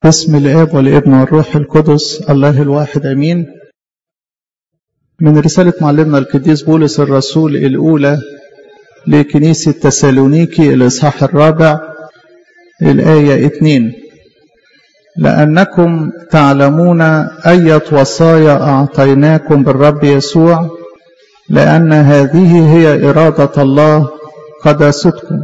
باسم الآب والابن والروح القدس الله الواحد أمين. من رسالة معلمنا القديس بولس الرسول الأولى لكنيسة تسالونيكي الإصحاح 4 الآية 2: لأنكم تعلمون أية وصايا أعطيناكم بالرب يسوع، لأن هذه هي إرادة الله قداستكم،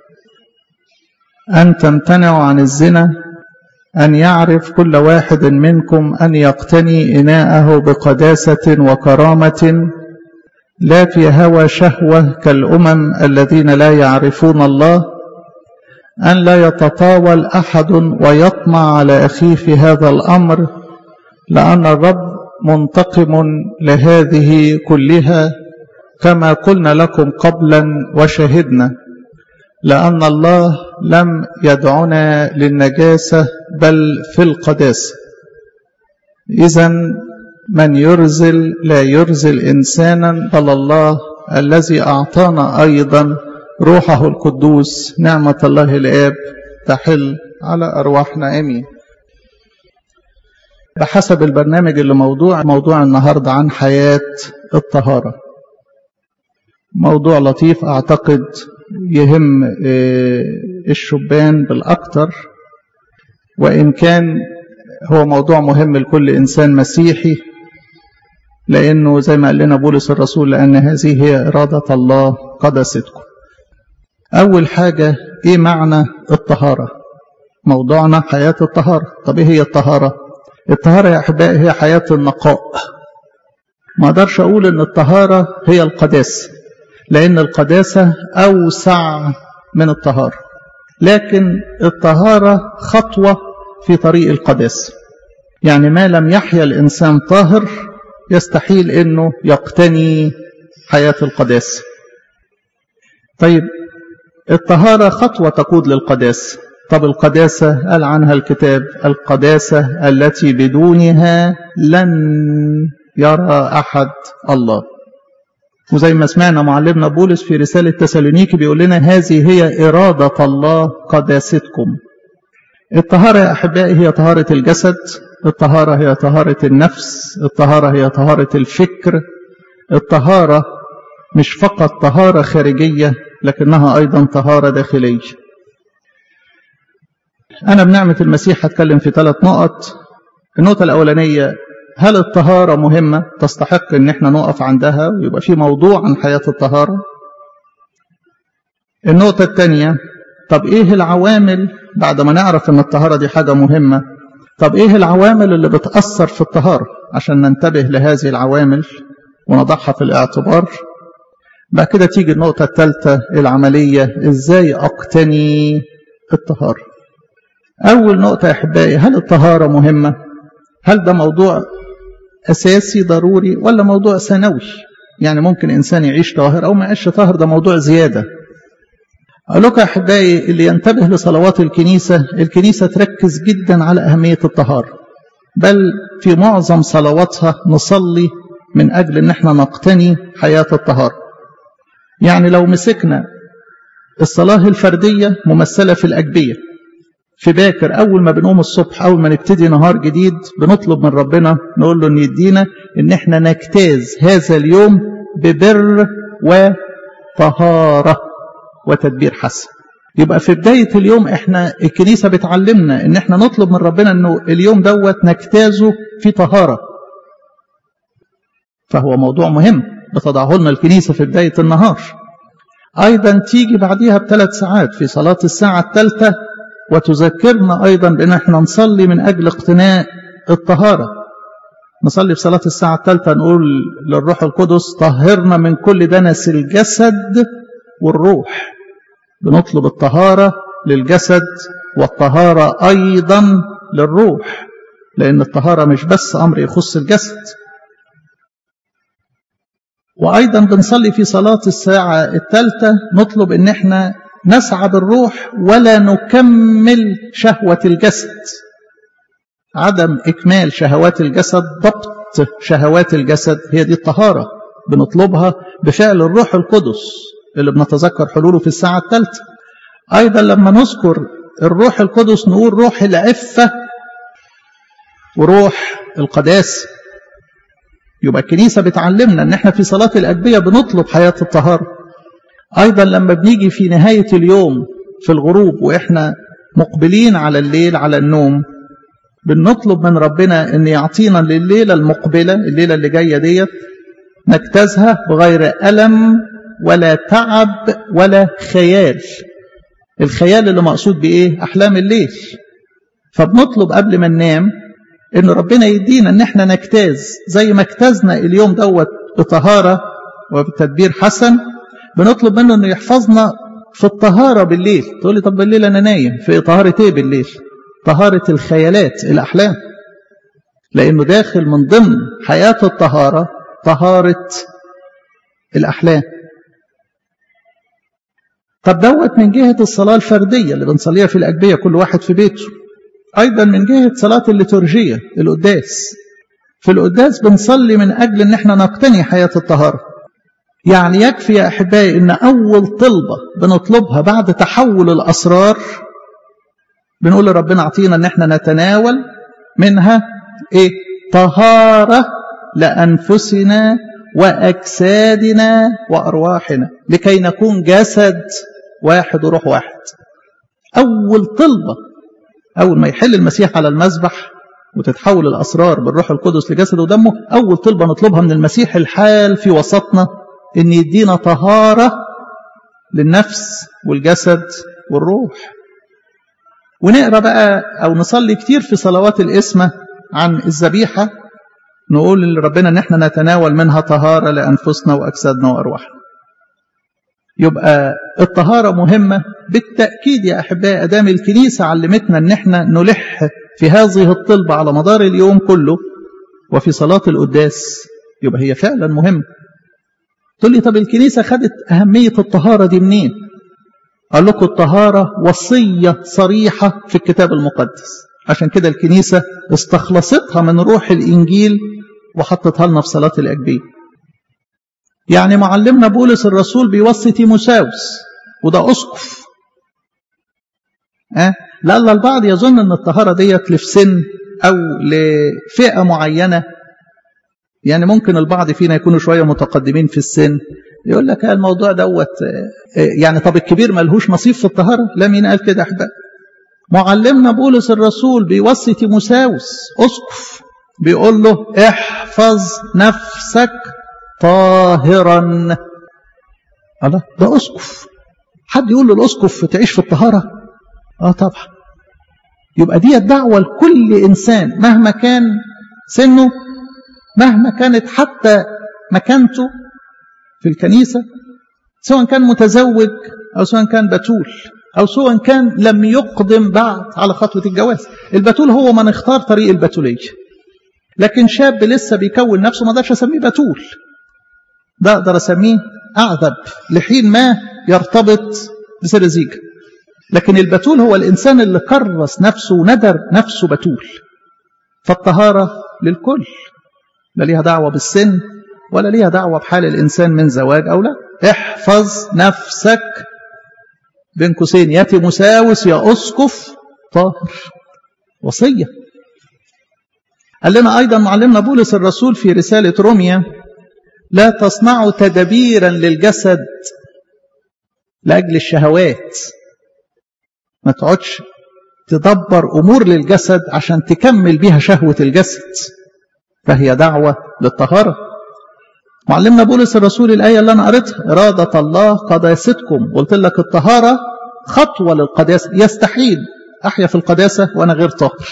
أن تمتنعوا عن الزنا، أن يعرف كل واحد منكم أن يقتني إناءه بقداسة وكرامة، لا في هوى شهوة كالأمم الذين لا يعرفون الله، أن لا يتطاول أحد ويطمع على أخيه في هذا الأمر، لأن الرب منتقم لهذه كلها، كما قلنا لكم قبلا وشهدنا، لأن الله لم يدعنا للنجاسة بل في القداسة. إذن من يرزل لا يرزل إنسانا بل الله الذي أعطانا أيضا روحه القدوس. نعمة الله الآب تحل على أرواحنا آمين. بحسب البرنامج اللي موضوع النهاردة عن حياة الطهارة، موضوع لطيف أعتقد يهم الشبان بالأكثر، وإن كان هو موضوع مهم لكل إنسان مسيحي، لأنه زي ما قال لنا بولس الرسول لأن هذه هي إرادة الله قداستكم. أول حاجة، إيه معنى الطهارة؟ موضوعنا حياة الطهارة. طب إيه هي الطهارة؟ الطهارة يا أحبائي هي حياة النقاء. ما أقدرش أقول إن الطهارة هي القداسة، لأن القداسة أوسع من الطهارة، لكن الطهارة خطوة في طريق القداسة. يعني ما لم يحيا الإنسان طاهر يستحيل أنه يقتني حياة القداسة. طيب الطهارة خطوة تقود للقداسة. طب القداسة قال عنها الكتاب: القداسة التي بدونها لن يرى أحد الله. وزي ما سمعنا معلمنا بولس في رسالة تسالونيكي بيقول لنا هذه هي إرادة الله قداستكم. الطهارة يا أحبائي هي طهارة الجسد، الطهارة هي طهارة النفس، الطهارة هي طهارة الفكر. الطهارة مش فقط طهارة خارجية، لكنها أيضا طهارة داخلية. أنا بنعمة المسيح هتكلم في 3 نقط. النقطة الأولانية: هل الطهارة مهمة تستحق ان احنا نقف عندها ويبقى في موضوع عن حياة الطهارة؟ النقطة الثانية: طب ايه العوامل بعد ما نعرف ان الطهارة دي حاجة مهمة؟ طب ايه العوامل اللي بتأثر في الطهارة عشان ننتبه لهذه العوامل ونضعها في الاعتبار؟ بعد كده تيجي النقطة الثالثة العملية: ازاي اقتني الطهارة؟ اول نقطة يا احبائي: هل الطهارة مهمة؟ هل ده موضوع أساسي ضروري ولا موضوع ثانوي؟ يعني ممكن إنسان يعيش طاهر أو ما يعيش طاهر، ده موضوع زيادة. أقول لكم يا أحبائي، اللي ينتبه لصلوات الكنيسة تركز جدا على أهمية الطهارة، بل في معظم صلواتها نصلي من أجل أن احنا نقتني حياة الطهارة. يعني لو مسكنا الصلاة الفردية ممثلة في الأجبية، في باكر أول ما بنقوم الصبح، أول ما نبتدي نهار جديد، بنطلب من ربنا نقول له أن يدينا أن احنا نجتاز هذا اليوم ببر وطهارة وتدبير حسن. يبقى في بداية اليوم احنا الكنيسة بتعلمنا أن احنا نطلب من ربنا أنه اليوم دوت نجتازه في طهارة. فهو موضوع مهم بتضعه لنا الكنيسة في بداية النهار. أيضا تيجي بعدها ب3 ساعات في صلاة الساعة 3 وتذكرنا أيضا بأن احنا نصلي من أجل اقتناء الطهارة. نصلي في صلاة الساعة 3 نقول للروح القدس: طهرنا من كل دنس الجسد والروح. بنطلب الطهارة للجسد والطهارة أيضا للروح، لأن الطهارة مش بس أمر يخص الجسد. وأيضا بنصلي في صلاة الساعة 3 نطلب أن احنا نسعى بالروح ولا نكمل شهوة الجسد. عدم إكمال شهوات الجسد، ضبط شهوات الجسد، هي دي الطهارة. بنطلبها بفعل الروح القدس اللي بنتذكر حلوله في الساعة 3. أيضا لما نذكر الروح القدس نقول روح العفة وروح القداسة. يبقى الكنيسة بتعلمنا ان احنا في صلاة الأجبية بنطلب حياة الطهارة. ايضا لما بنيجي في نهاية اليوم في الغروب واحنا مقبلين على الليل على النوم، بنطلب من ربنا ان يعطينا لليلة المقبلة، الليلة اللي جاية ديت، نجتازها بغير ألم ولا تعب ولا خيال. الخيال اللي مقصود بإيه؟ أحلام الليل. فبنطلب قبل ما ننام إن ربنا يدينا إن احنا نجتاز زي ما اجتازنا اليوم دوت بطهارة وبتدبير حسن. بنطلب منه إنه يحفظنا في الطهارة بالليل. تقول لي طب بالليل أنا نايم، في طهارة إيه بالليل؟ طهارة الخيالات، الأحلام، لأنه داخل من ضمن حياة الطهارة طهارة الأحلام. طب دوت من جهة الصلاة الفردية اللي بنصليها في الأجبية كل واحد في بيته. أيضا من جهة صلاة الليتورجية، القداس. في القداس بنصلي من أجل أن احنا نقتني حياة الطهارة. يعني يكفي يا أحبائي أن أول طلبة بنطلبها بعد تحول الأسرار بنقول لربنا اعطينا أن احنا نتناول منها إيه؟ طهارة لأنفسنا وأجسادنا وأرواحنا لكي نكون جسد واحد وروح واحد. أول طلبة أول ما يحل المسيح على المذبح وتتحول الأسرار بالروح القدس لجسد ودمه، أول طلبة نطلبها من المسيح الحال في وسطنا إن يدينا طهارة للنفس والجسد والروح. ونقرأ بقى أو نصلي كتير في صلوات الإسمة عن الذبيحة، نقول لربنا ان احنا نتناول منها طهارة لأنفسنا وأجسادنا وأرواحنا. يبقى الطهارة مهمة بالتأكيد يا أحبائي. أدام الكنيسة علمتنا ان احنا نلح في هذه الطلبة على مدار اليوم كله وفي صلاة القداس، يبقى هي فعلا مهمة. تقول لي طب الكنيسة خدت أهمية الطهارة دي منين؟ قال لكم الطهارة وصية صريحة في الكتاب المقدس، عشان كده الكنيسة استخلصتها من روح الإنجيل وحطتها لنا في صلاة الأجبية. يعني معلمنا بولس الرسول بيوصي تيموساوس، وده أسقف. لألا البعض يظن أن الطهارة ديت لفي سن أو لفئة معينة. يعني ممكن البعض فينا يكونوا شوية متقدمين في السن، يقول لك الموضوع دوت يعني طب الكبير ملهوش نصيب في الطهارة؟ لا، مين قال كده أحباب؟ معلمنا بولس الرسول بيوصي تيموساوس أسقف، بيقول له احفظ نفسك طاهرا. الله، ده أسقف. حد يقول له الأسقف تعيش في الطهارة؟ طبعا. يبقى دي الدعوة لكل إنسان مهما كان سنه، مهما كانت حتى مكانته في الكنيسة، سواء كان متزوج أو سواء كان بتول أو سواء كان لم يقدم بعد على خطوة الجواز. البتول هو من اختار طريق البتولية، لكن شاب لسه بيكون نفسه ما اقدرش أسميه بتول، ده أقدر أسميه أعذب لحين ما يرتبط بسر زيجة. لكن البتول هو الإنسان اللي كرس نفسه وندر نفسه بتول. فالطهارة للكل، لا ليها دعوة بالسن ولا ليها دعوة بحال الإنسان من زواج أو لا. احفظ نفسك بين قوسين يا تيموساوس يا أسقف طاهر، وصية. قال لنا أيضا معلمنا بولس الرسول في رسالة روميا لا تصنعوا تدبيرا للجسد لأجل الشهوات. ما تقعدش تدبر أمور للجسد عشان تكمل بيها شهوة الجسد، فهي دعوة للطهارة. معلمنا بولس الرسول الآية اللي أنا قريتها إرادة الله قداستكم، قلت لك الطهارة خطوة للقداسة. يستحيل أحيا في القداسة وأنا غير طاهر،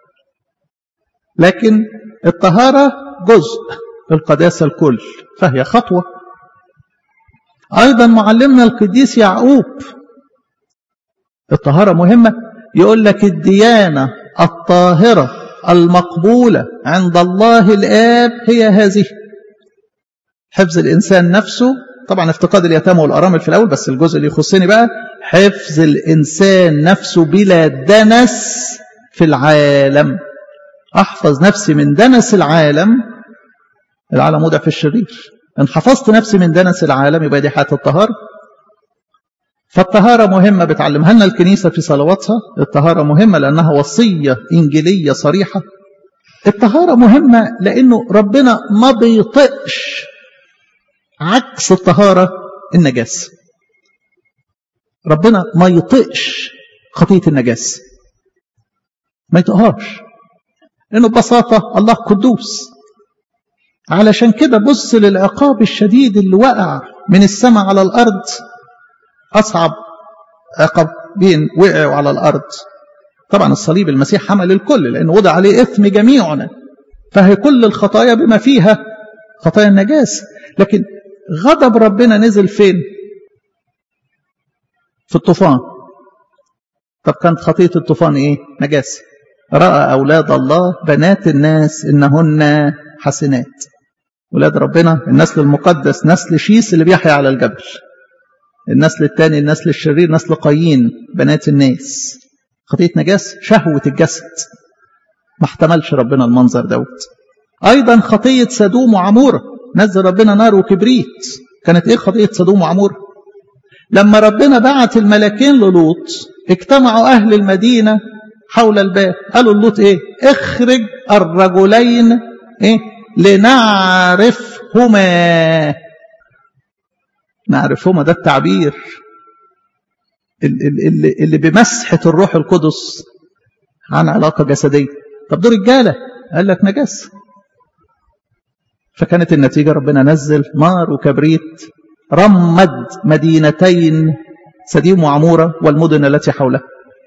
لكن الطهارة جزء، القداسة الكل، فهي خطوة. أيضا معلمنا القديس يعقوب الطهارة مهمة، يقول لك الديانة الطاهرة المقبولة عند الله الآب هي هذه: حفظ الإنسان نفسه، طبعا افتقاد اليتامى والأرامل في الأول، بس الجزء اللي يخصني بقى حفظ الإنسان نفسه بلا دنس في العالم. أحفظ نفسي من دنس العالم وضع في الشرير. إن حفظت نفسي من دنس العالم يبقى دي حياة الطهارة. فالطهارة مهمة بتعلمها لنا الكنيسة في صلواتها. الطهارة مهمة لأنها وصية إنجيلية صريحة. الطهارة مهمة لأنه ربنا ما بيطقش عكس الطهارة النجاسة. ربنا ما يطقش خطية النجاسة، ما يطقهاش، لأنه ببساطة الله قدوس. علشان كده بص للعقاب الشديد اللي وقع من السماء على الأرض، أصعب عقابين وقعوا على الأرض. طبعا الصليب المسيح حمل الكل لأنه وضع عليه إثم جميعنا، فهي كل الخطايا بما فيها خطايا النجاسة. لكن غضب ربنا نزل فين؟ في الطوفان. طب كانت خطية الطوفان إيه؟ نجاسة. رأى أولاد الله بنات الناس إنهن حسنات. أولاد ربنا النسل المقدس نسل شيس اللي بيحيا على الجبل. النسل الثاني النسل الشرير نسل قايين بنات الناس. خطية نجاسة، شهوة الجسد، ما احتملش ربنا المنظر دوت. أيضا خطية سدوم وعمورة، نزل ربنا نار وكبريت. كانت إيه خطية سدوم وعمورة؟ لما ربنا بعت الملكين للوط، اجتمعوا أهل المدينة حول الباب، قالوا للوط إيه؟ اخرج الرجلين إيه؟ لنعرفهما. نعرفهما ده التعبير اللي بمسحة الروح القدس عن علاقة جسدية. طب دول رجالة، قال لك نجاسة. فكانت النتيجة ربنا نزل نار وكبريت رمد مدينتين سديم وعمورة والمدن التي حولها.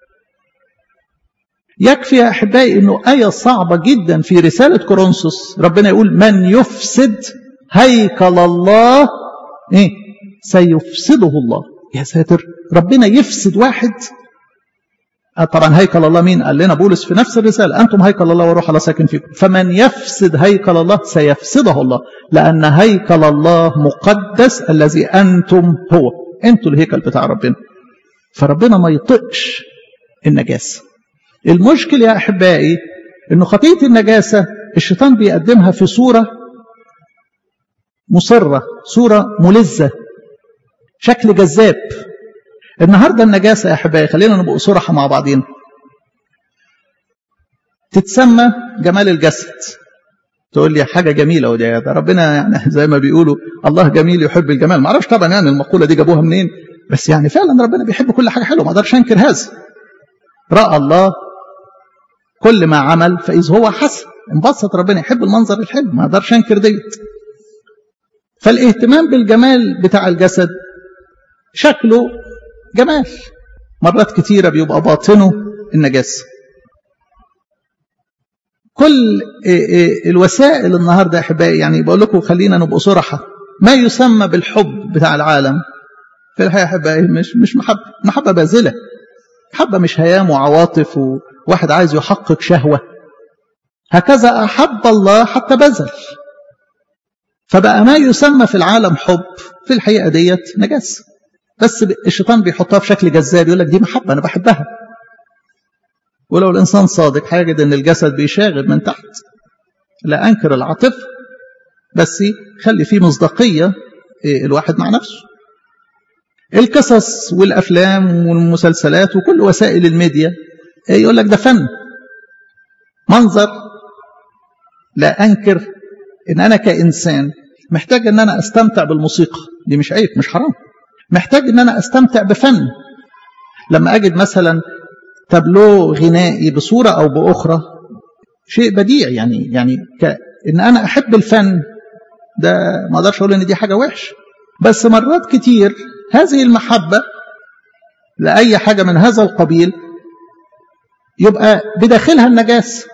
يكفي يا أحبائي أنه آية صعبة جدا في رسالة كورنثوس، ربنا يقول من يفسد هيكل الله إيه؟ سيفسده الله. يا ساتر، ربنا يفسد واحد. طبعا هيكل الله مين؟ قال لنا بولس في نفس الرسالة أنتم هيكل الله وروح الله ساكن فيكم. فمن يفسد هيكل الله سيفسده الله، لأن هيكل الله مقدس الذي أنتم هو. أنتم الهيكل بتاع ربنا. فربنا ما يطقش النجاسة. المشكل يا أحبائي أنه خطية النجاسة الشيطان بيقدمها في صورة مصرة، صورة ملذة، شكل جذاب. النهاردة النجاسة يا أحبائي، خلينا نبقى صراحة مع بعضين، تتسمى جمال الجسد. تقول لي حاجة جميلة، ودي ده ربنا يعني زي ما بيقولوا الله جميل يحب الجمال. ما اعرفش طبعا يعني المقولة دي جابوها منين، بس يعني فعلا ربنا بيحب كل حاجة حلوة، ما اقدرش انكر هذا. رأى الله كل ما عمل فإذ هو حسن. انبسط ربنا، يحب المنظر الحلو، ما اقدرش انكر ديت. فالاهتمام بالجمال بتاع الجسد شكله جمال، مرات كتيرة بيبقى باطنه النجاسة. كل الوسائل النهاردة أحبائي، يعني بقول لكم خلينا نبقى صراحة، ما يسمى بالحب بتاع العالم في الحقيقة أحبائي مش محبة باذلة. محبة مش هيام وعواطف وواحد عايز يحقق شهوة. هكذا أحب الله حتى بذل. فبقى ما يسمى في العالم حب في الحقيقة ديت نجاسة، بس الشيطان بيحطها في شكل جذاب، يقول لك دي محبة أنا بحبها. ولو الإنسان صادق هيجد أن الجسد بيشاغب من تحت. لا أنكر العاطفة، بس خلي فيه مصداقية الواحد مع نفسه. القصص والأفلام والمسلسلات وكل وسائل الميديا يقول لك ده فن، منظر. لا أنكر إن أنا كإنسان محتاج أن أنا أستمتع بالموسيقى، دي مش عيب، مش حرام. محتاج أن أنا أستمتع بفن. لما أجد مثلا تابلو غنائي بصورة أو بأخرى شيء بديع، يعني إن أنا أحب الفن ده ما أقدرش أقول إن دي حاجة وحش. بس مرات كتير هذه المحبة لأي حاجة من هذا القبيل يبقى بداخلها النجاسة.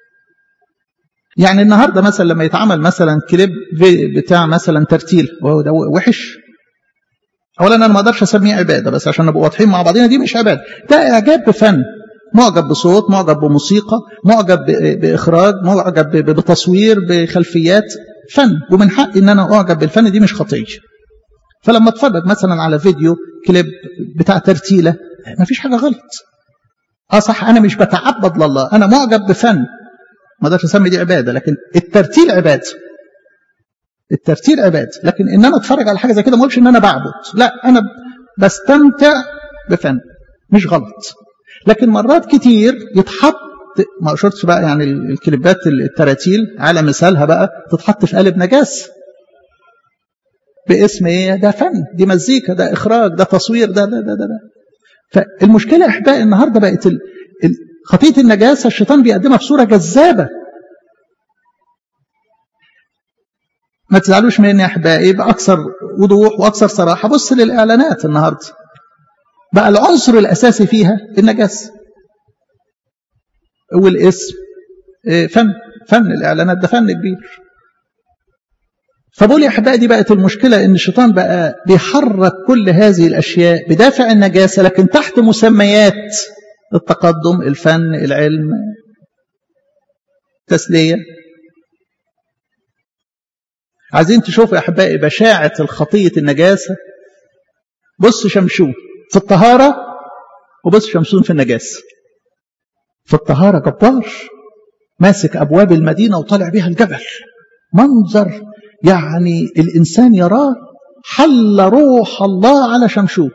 يعني النهاردة مثلا لما يتعمل مثلا كليب بتاع مثلا ترتيل، وهو ده وحش. أولا أنا ما أقدرش أسميه عبادة، بس عشان نبقى واضحين مع بعضنا دي مش عبادة، ده إعجاب بفن، معجب بصوت، معجب بموسيقى، معجب بإخراج، معجب بتصوير، بخلفيات فن، ومن حقي إن أنا أعجب بالفن، دي مش خطية. فلما أتفرج مثلا على فيديو كليب بتاع ترتيلة ما فيش حاجة غلط. صح، أنا مش بتعبد لله، أنا معجب بفن، ما أقدرش أسمي دي عبادة، لكن الترتيل عبادة. الترتيل عبادة، لكن إن أنا أتفرج على حاجة زي كده ما أقولش إن أنا بعبد، لا، أنا بستمتع بفن، مش غلط. لكن مرات كتير يتحط ما شفتش بقى يعني الكليبات التراتيل على مثالها بقى تتحط في قالب نجاسة باسم ايه؟ ده فن، دي مزيكا، ده اخراج، ده تصوير، ده. فالمشكلة يا احبائي النهارده بقت خطية النجاسة الشيطان بيقدمها بصورة جذابة. ما تزعلوش مني يا احبائي، بأكثر وضوح وأكثر صراحة. بص للإعلانات النهارده بقى العنصر الأساسي فيها النجاسة والاسم. فن الإعلانات ده فن كبير. فبقول يا احبائي دي بقت المشكلة، ان الشيطان بقى بيحرك كل هذه الأشياء بدافع النجاسة، لكن تحت مسميات التقدم، الفن، العلم، تسلية. عايزين تشوفوا يا احبائي بشاعة الخطية النجاسة؟ بص شمشون في الطهارة وبص شمشون في النجاسة. في الطهارة جبار، ماسك أبواب المدينة وطالع بيها الجبل، منظر يعني الإنسان يراه حل روح الله على شمشون.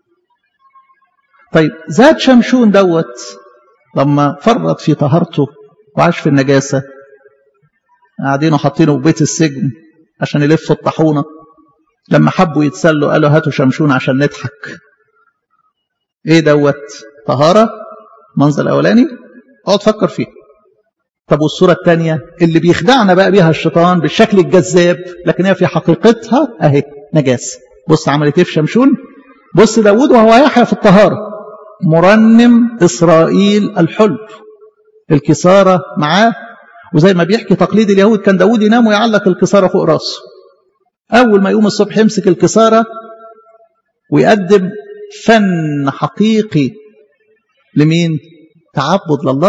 طيب ذات شمشون دوت لما فرط في طهارته وعاش في النجاسة، قاعدين وحاطينه في بيت السجن عشان يلف الطاحونة. لما حبوا يتسلوا قالوا هاتوا شمشون عشان نضحك. ايه دوت؟ طهارة. منظر الأولاني اقعد فكر فيه. طب والصورة الثانية اللي بيخدعنا بقى بيها الشيطان بالشكل الجذاب، لكن هي في حقيقتها اهي نجاسة. بص عملت ايه في شمشون؟ بص داود وهو يحيى في الطهارة، مرنم إسرائيل الحلو، الكسارة معاه، وزي ما بيحكي تقليد اليهود كان داود ينام ويعلق الكسارة فوق راسه. أول ما يقوم الصبح يمسك الكسارة ويقدم فن حقيقي لمين؟ تعبد لله.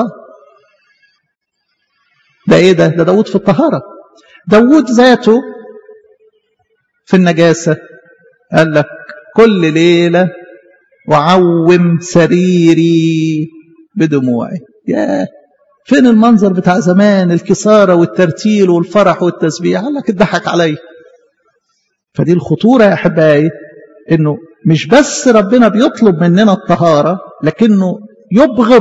ده ايه ده؟ ده داود في الطهارة. داود ذاته في النجاسة قال لك كل ليلة وعوم سريري بدموعي. ياه، فين المنظر بتاع زمان، الكسارة والترتيل والفرح والتسبيح؟ قال لك اتضحك علي. فدي الخطورة يا أحبائي، إنه مش بس ربنا بيطلب مننا الطهارة، لكنه يبغض.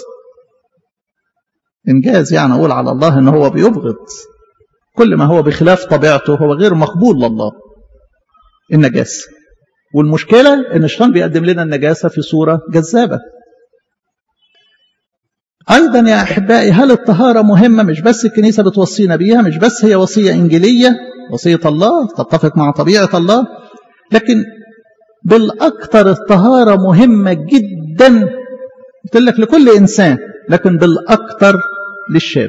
إنجاز يعني أقول على الله إنه هو بيبغض كل ما هو بخلاف طبيعته، هو غير مقبول لله. النجاسة، والمشكلة إن الشيطان بيقدم لنا النجاسة في صورة جذابة. أيضا يا أحبائي هل الطهارة مهمة؟ مش بس الكنيسة بتوصينا بيها، مش بس هي وصية إنجيلية، وصية الله تتفق مع طبيعة الله، لكن بالأكثر الطهارة مهمة جدا. قلت لك لكل إنسان، لكن بالأكثر للشاب.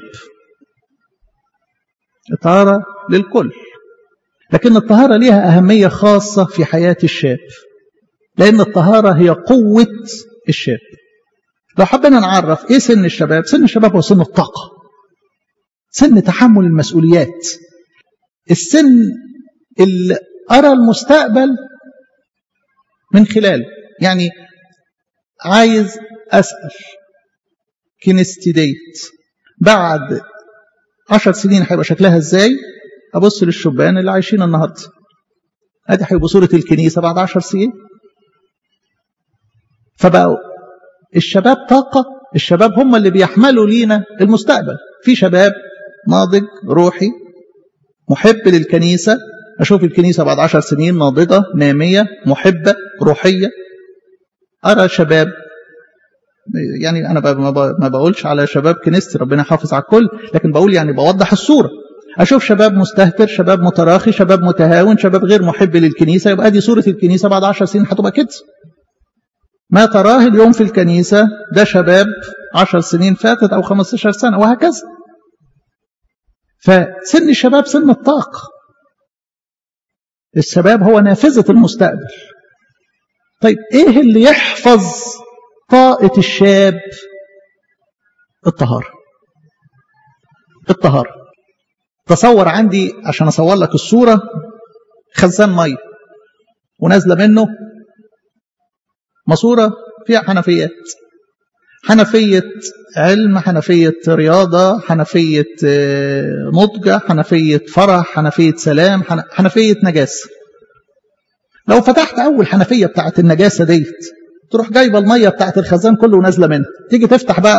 الطهارة للكل، لكن الطهارة ليها أهمية خاصة في حياة الشاب، لأن الطهارة هي قوة الشاب. لو حبنا نعرف إيه سن الشباب، سن الشباب هو سن الطاقة، سن تحمل المسؤوليات، السن اللي أرى المستقبل من خلاله. يعني عايز أسأل كنيستي ديت بعد 10 سنين هيبقى شكلها ازاي؟ أبص للشبان اللي عايشين النهاردة، ادي هيبقى صورة الكنيسة بعد 10 سنين. فبقوا الشباب طاقة، الشباب هم اللي بيحملوا لينا المستقبل. في شباب ناضج روحي محب للكنيسة، أشوف الكنيسة بعد 10 سنين ناضجة نامية محبة روحية. أرى شباب، يعني أنا ما بقولش على شباب كنيستي، ربنا يحافظ على الكل، لكن بقول يعني بوضح الصورة. أشوف شباب مستهتر، شباب متراخي، شباب متهاون، شباب غير محب للكنيسة. يبقى دي صورة الكنيسة بعد 10 سنين هتبقى كده. ما تراه اليوم في الكنيسة ده شباب 10 سنين فاتت أو 15 سنة، وهكذا. فسن الشباب سن الطاقة، الشباب هو نافذة المستقبل. طيب ايه اللي يحفظ طاقة الشاب؟ الطهارة. الطهارة. تصور عندي عشان اصور لك الصورة، خزان مية ونازلة منه ماسورة فيها حنفيات، حنفية علم، حنفية رياضة، حنفية نضجة، حنفية فرح، حنفية سلام، حنفية نجاسة. لو فتحت أول حنفية بتاعت النجاسة ديت، تروح جايبة المية بتاعت الخزان كله ونازلة منها. تيجي تفتح بقى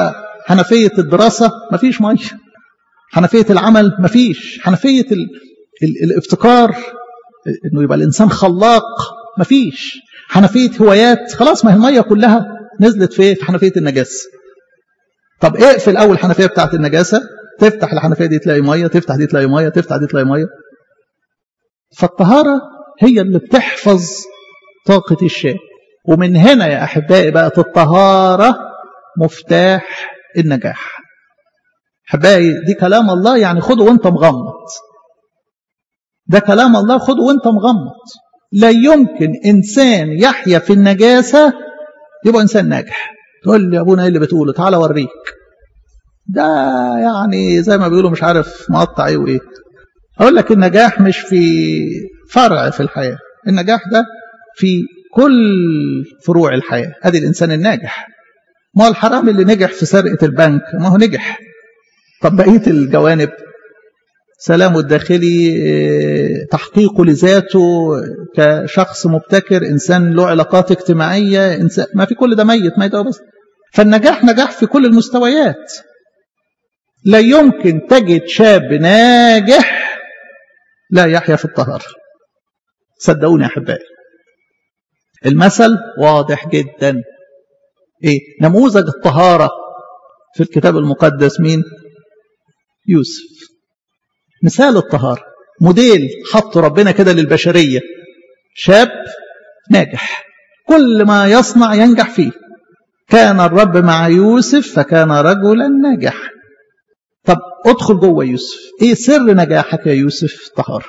حنفية الدراسة مفيش مية، حنفية العمل مفيش، حنفية الابتكار انه يبقى الانسان خلاق مفيش، حنفية هوايات خلاص ما هي المية كلها نزلت في حنفية النجاسة. طب اقفل اول حنفية بتاعت النجاسة، تفتح الحنفية دي تلاقي مية، تفتح دي تلاقي مية، تفتح دي تلاقي مية. فالطهارة هي اللي بتحفظ طاقة الشيء. ومن هنا يا أحبائي بقت الطهارة مفتاح النجاح. أحبائي دي كلام الله، يعني خده وانت مغمض، ده كلام الله خده وانت مغمض. لا يمكن إنسان يحيا في النجاسة يبقى إنسان ناجح. تقول لي يا أبونا ايه اللي بتقوله؟ تعالى أوريك. ده يعني زي ما بيقولوا مش عارف مقطع ايه وايه. أقول لك النجاح مش في فرع في الحياة، النجاح ده في كل فروع الحياة. ادي الإنسان الناجح. ما الحرام اللي نجح في سرقة البنك ما هو نجح. طب بقية الجوانب، سلامه الداخلي، تحقيقه لذاته كشخص مبتكر، إنسان له علاقات اجتماعية، إنسان ما في كل ده ميت بس. فالنجاح نجاح في كل المستويات. لا يمكن تجد شاب ناجح لا يحيا في الطهارة. صدقوني يا أحبائي المثل واضح جدا. إيه نموذج الطهارة في الكتاب المقدس؟ مين؟ يوسف. مثال الطهارة، موديل حط ربنا كده للبشرية. شاب ناجح كل ما يصنع ينجح فيه. كان الرب مع يوسف فكان رجلا ناجح. طب ادخل جوه يوسف، ايه سر نجاحك يا يوسف؟ طهارة.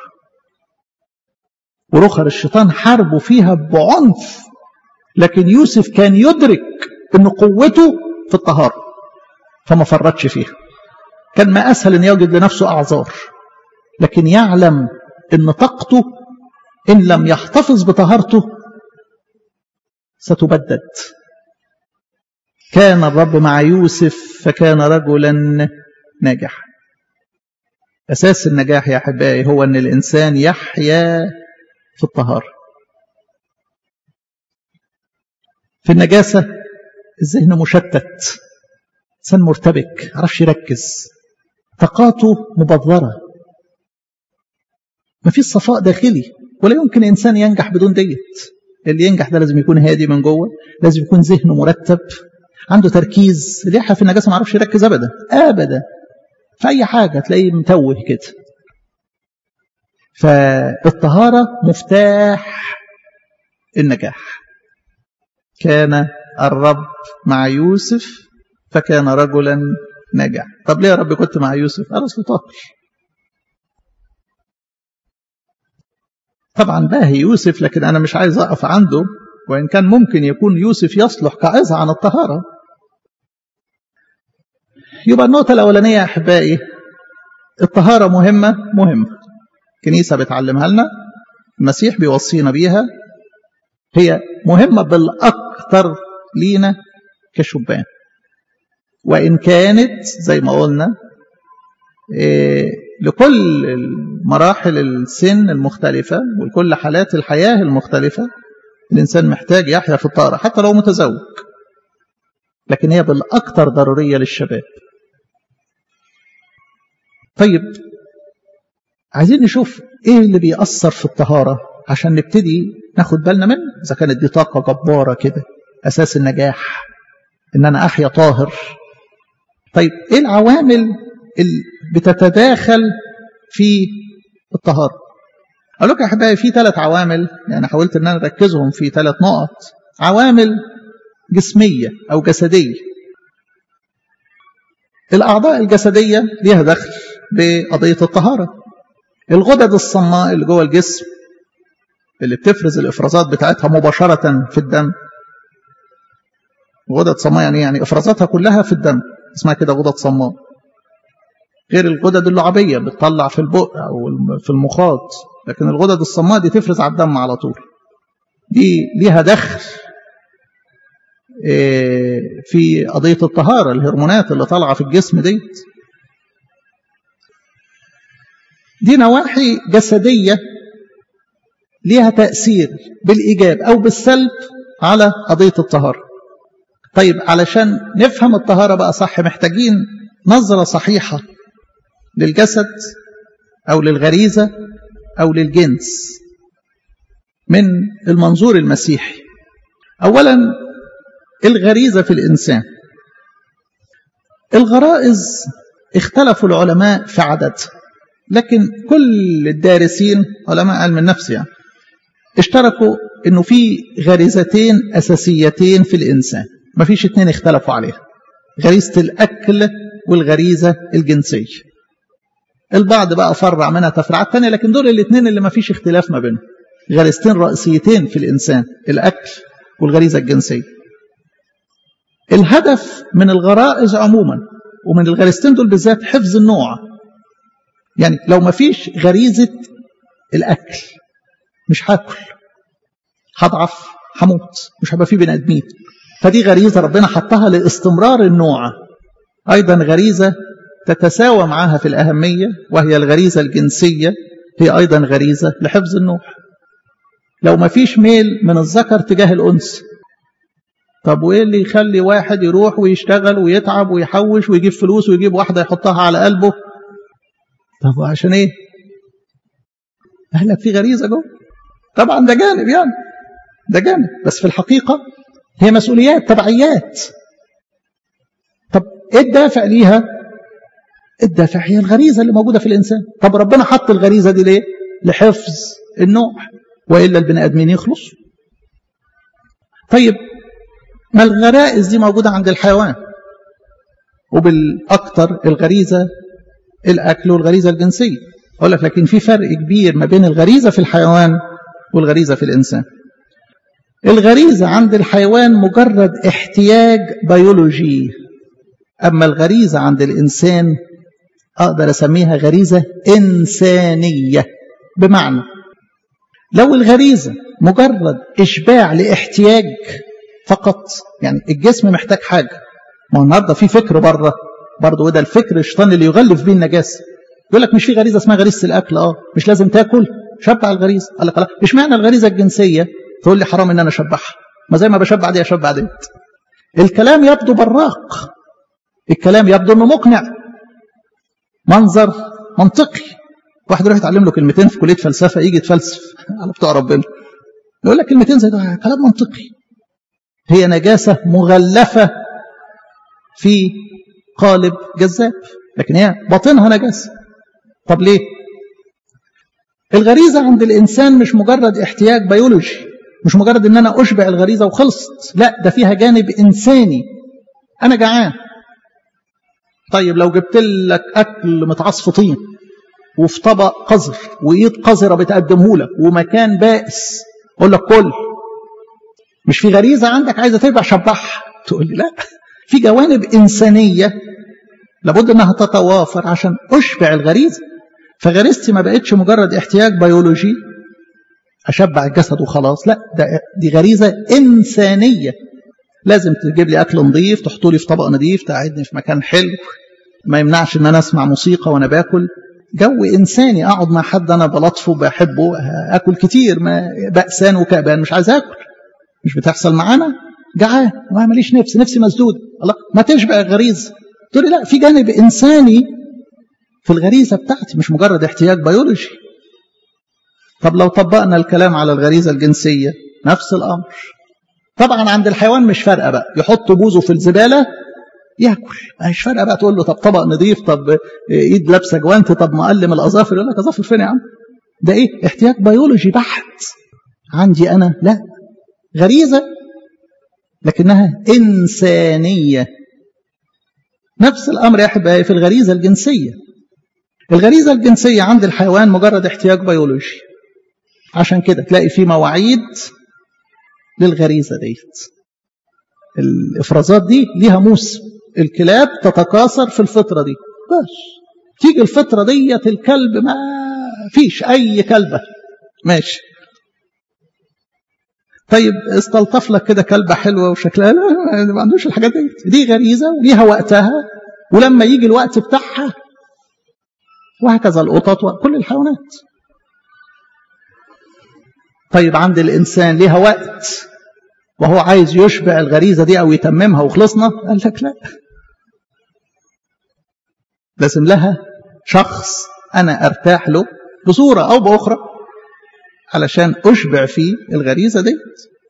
ورخر الشيطان حاربه فيها بعنف، لكن يوسف كان يدرك ان قوته في الطهارة فما فرطش فيها. كان ما اسهل ان يوجد لنفسه اعذار، لكن يعلم ان طاقته ان لم يحتفظ بطهارته ستبدد. كان الرب مع يوسف فكان رجلا ناجح. أساس النجاح يا أحبائي هو أن الإنسان يحيا في الطهارة. في النجاسة الذهن مشتت، إنسان مرتبك، عرفش يركز، طاقاته مبذرة، ما فيش صفاء داخلي. ولا يمكن إنسان ينجح بدون ديت. اللي ينجح ده لازم يكون هادي من جوه، لازم يكون ذهنه مرتب، عنده تركيز. اللي يحيا في النجاسة ما عرفش يركز أبدا أبدا في أي حاجة، تلاقيه متوه كده. فالطهارة مفتاح النجاح. كان الرب مع يوسف فكان رجلا ناجح. طب ليه يا رب كنت مع يوسف؟ قال أصل طاهر. طبعا باهي يوسف، لكن أنا مش عايز أقف عنده، وإن كان ممكن يكون يوسف يصلح كعظة عن الطهارة. يبقى النقطة الأولانية يا أحبائي، الطهارة مهمة. كنيسة بتعلمها لنا، المسيح بيوصينا بيها، هي مهمة بالأكثر لينا كشبان. وإن كانت زي ما قلنا لكل مراحل السن المختلفة ولكل حالات الحياة المختلفة الإنسان محتاج يحيا في الطهارة حتى لو متزوج، لكن هي بالأكثر ضرورية للشباب. طيب عايزين نشوف ايه اللي بيأثر في الطهارة عشان نبتدي ناخد بالنا منه. إذا كانت دي طاقة جبارة كده أساس النجاح إن أنا أحيا طاهر، طيب ايه العوامل اللي بتتداخل في الطهارة؟ أقول لك يا أحبائي في 3 عوامل، يعني حاولت أن أنا أركزهم في 3 نقط. عوامل جسمية أو جسدية. الأعضاء الجسدية ليها دخل بقضية الطهارة. الغدد الصماء اللي جوه الجسم اللي بتفرز الإفرازات بتاعتها مباشرة في الدم. غدد صماء يعني إفرازاتها كلها في الدم، اسمها كده غدد صماء. غير الغدد اللعابية بتطلع في البق أو في المخاط، لكن الغدد الصماء دي تفرز على الدم على طول. دي ليها دخل في قضية الطهارة. الهرمونات اللي طالعة في الجسم دي نواحي جسدية ليها تأثير بالإيجاب أو بالسلب على قضية الطهارة. طيب علشان نفهم الطهارة بقى صح محتاجين نظرة صحيحة للجسد أو للغريزة أو للجنس من المنظور المسيحي. أولا الغريزة في الإنسان. الغرائز اختلفوا العلماء في عددها، لكن كل الدارسين علماء علم النفس يعني اشتركوا انه في غريزتين اساسيتين في الانسان، ما فيش اتنين اختلفوا عليها، غريزة الاكل والغريزة الجنسية. البعض بقى فرع منها تفرعات تانية، لكن دول الاتنين اللي ما فيش اختلاف ما بينهم، غريزتين رئيسيتين في الانسان، الاكل والغريزة الجنسية. الهدف من الغرائز عموما ومن الغريزتين دول بالذات حفظ النوع. يعني لو ما فيش غريزة الأكل مش هاكل، هضعف، هموت، مش هيبقى فيه بني آدمين. فدي غريزة ربنا حطها لاستمرار النوع. أيضا غريزة تتساوى معها في الأهمية وهي الغريزة الجنسية، هي أيضا غريزة لحفظ النوع. لو ما فيش ميل من الذكر تجاه الأنثى، طب وإيه اللي يخلي واحد يروح ويشتغل ويتعب ويحوش ويجيب فلوس ويجيب واحدة يحطها على قلبه؟ طب عشان ايه؟ اهلك في غريزة جوه. طبعا ده جانب، يعني ده جانب، بس في الحقيقة هي مسؤوليات، تبعيات. طب ايه الدافع ليها؟ الدافع هي الغريزة اللي موجودة في الإنسان. طب ربنا حط الغريزة دي ليه؟ لحفظ النوع، وإلا البني آدمين يخلص. طيب ما الغرائز دي موجودة عند الحيوان، وبالأكثر الغريزة الأكل والغريزة الجنسية. أقول لك لكن في فرق كبير ما بين الغريزة في الحيوان والغريزة في الإنسان. الغريزة عند الحيوان مجرد احتياج بيولوجي، أما الغريزة عند الإنسان أقدر أسميها غريزة إنسانية. بمعنى لو الغريزة مجرد إشباع لاحتياج فقط، يعني الجسم محتاج حاجة، ما هو النهارده في فكر بره برضه، وده الفكر الشيطاني اللي يغلف بيه النجاسة. يقول لك مش في غريزة اسمها غريزة الأكل، مش لازم تاكل، شبع الغريزة. قال لك لا، اشمعنى الغريزة الجنسية تقول لي حرام ان انا اشبعها؟ ما زي ما بشبع دي اشبع ديت. الكلام يبدو براق، الكلام يبدو انه مقنع، منظر منطقي. واحد يروح يتعلم له كلمتين في كلية فلسفة يجي يتفلسف على بتوع ربنا، يقول لك كلمتين زي ده كلام منطقي. هي نجاسة مغلفة في قالب جذاب، لكن هي باطنها نجاسة. طب ليه؟ الغريزة عند الإنسان مش مجرد احتياج بيولوجي، مش مجرد ان انا اشبع الغريزة وخلصت، لا، ده فيها جانب إنساني. انا جعان، طيب لو جبت لك اكل متعصف طين وفي طبق قذر وايد قذرة بتقدمه لك ومكان بائس، اقول لك كل، مش في غريزة عندك عايزة تشبع شبعها؟ تقول لي لا، في جوانب إنسانية لابد انها تتوافر عشان اشبع الغريزة. فغريزتي ما بقتش مجرد احتياج بيولوجي اشبع الجسد وخلاص، لا، دي غريزة إنسانية. لازم تجيب لي اكل نظيف، تحطه لي في طبق نظيف، تقعدني في مكان حلو، ما يمنعش ان انا اسمع موسيقى وانا باكل، جو انساني، اقعد مع حد انا بلطفه بحبه، اكل كتير، ما بأسان وكأبان مش عايز اكل، مش بتحصل معانا، جعان ما ماليش نفسي مسدود، الله ما تشبع الغريزة. تقول لي لا، في جانب إنساني في الغريزة بتاعتي، مش مجرد احتياج بيولوجي. طب لو طبقنا الكلام على الغريزة الجنسية نفس الأمر. طبعا عند الحيوان مش فارقة بقى، يحط بوزه في الزبالة ياكل، مش فارقة بقى تقول له طب طبق نظيف، طب ايد لابسة جوانت، طب مقلم الأظافر، يقول لك أظافر فين يا عم؟ ده ايه؟ احتياج بيولوجي بحت. عندي أنا لا، غريزة لكنها إنسانية. نفس الأمر يا أحبائي في الغريزة الجنسية. الغريزة الجنسية عند الحيوان مجرد احتياج بيولوجي، عشان كده تلاقي في مواعيد للغريزة ديت. الإفرازات دي ليها موسم، الكلاب تتكاثر في الفترة دي، بس تيجي الفترة ديت الكلب ما فيش أي كلبة ماشي. طيب استلطف لك كده كلبة حلوة وشكلها، لا ما عندوش الحاجات دي غريزة وليها وقتها، ولما يجي الوقت بتاعها، وهكذا القطط وكل الحيوانات. طيب عند الإنسان ليها وقت، وهو عايز يشبع الغريزة دي أو يتممها وخلصنا؟ قال لك لا، لازم لها شخص أنا أرتاح له بصورة أو بأخرى علشان أشبع فيه الغريزة دي.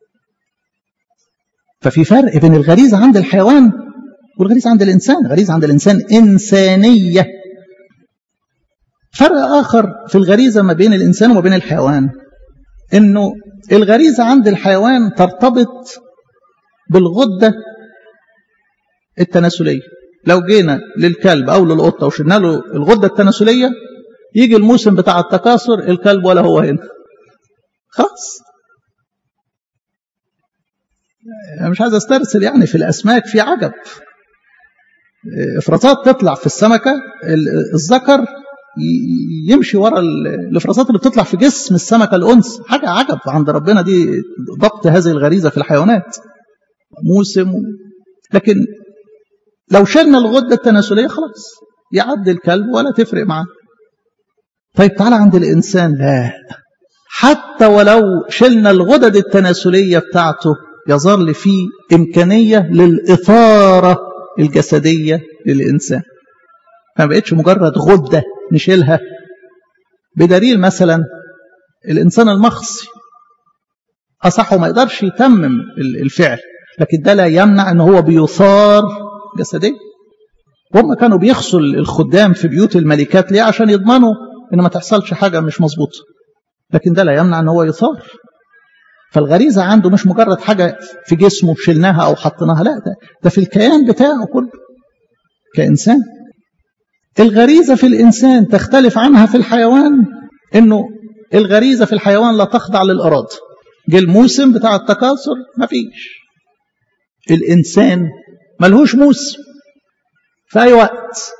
ففي فرق بين الغريزة عند الحيوان والغريزة عند الإنسان. الغريزة عند الإنسان إنسانية. فرق آخر في الغريزة ما بين الإنسان وما بين الحيوان، إنه الغريزة عند الحيوان ترتبط بالغدة التناسلية. لو جينا للكلب أو للقطة وشلنا له الغدة التناسلية، يجي الموسم بتاع التكاثر الكلب ولا هو هنا، خلاص. أنا مش عايز استرسل يعني في الأسماك، في عجب إفرازات تطلع في السمكة، الذكر يمشي ورا الإفرازات اللي بتطلع في جسم السمكة الأنثى. حاجة عجب عند ربنا دي، ضبط هذه الغريزة في الحيوانات موسم. لكن لو شلنا الغدة التناسلية خلاص يعدي الكلب ولا تفرق معاه. طيب تعالى عند الإنسان، لا، حتى ولو شلنا الغدد التناسلية بتاعته يظل فيه إمكانية للإثارة الجسدية للإنسان. ما بقتش مجرد غدة نشيلها. بدليل مثلا الإنسان المخصي أصحه ما يقدرش يتمم الفعل، لكن ده لا يمنع أنه هو بيثار جسديا. هم كانوا بيخصوا الخدام في بيوت الملكات ليه؟ عشان يضمنوا إن ما تحصلش حاجة مش مظبوطة، لكن ده لا يمنع أنه هو يثار. فالغريزة عنده مش مجرد حاجة في جسمه شلناها أو حطيناها، لا، ده في الكيان بتاعه كله كإنسان. الغريزة في الإنسان تختلف عنها في الحيوان، إنه الغريزة في الحيوان لا تخضع للإرادة. جه الموسم بتاع التكاثر مفيش. الإنسان ملهوش موسم، في أي وقت.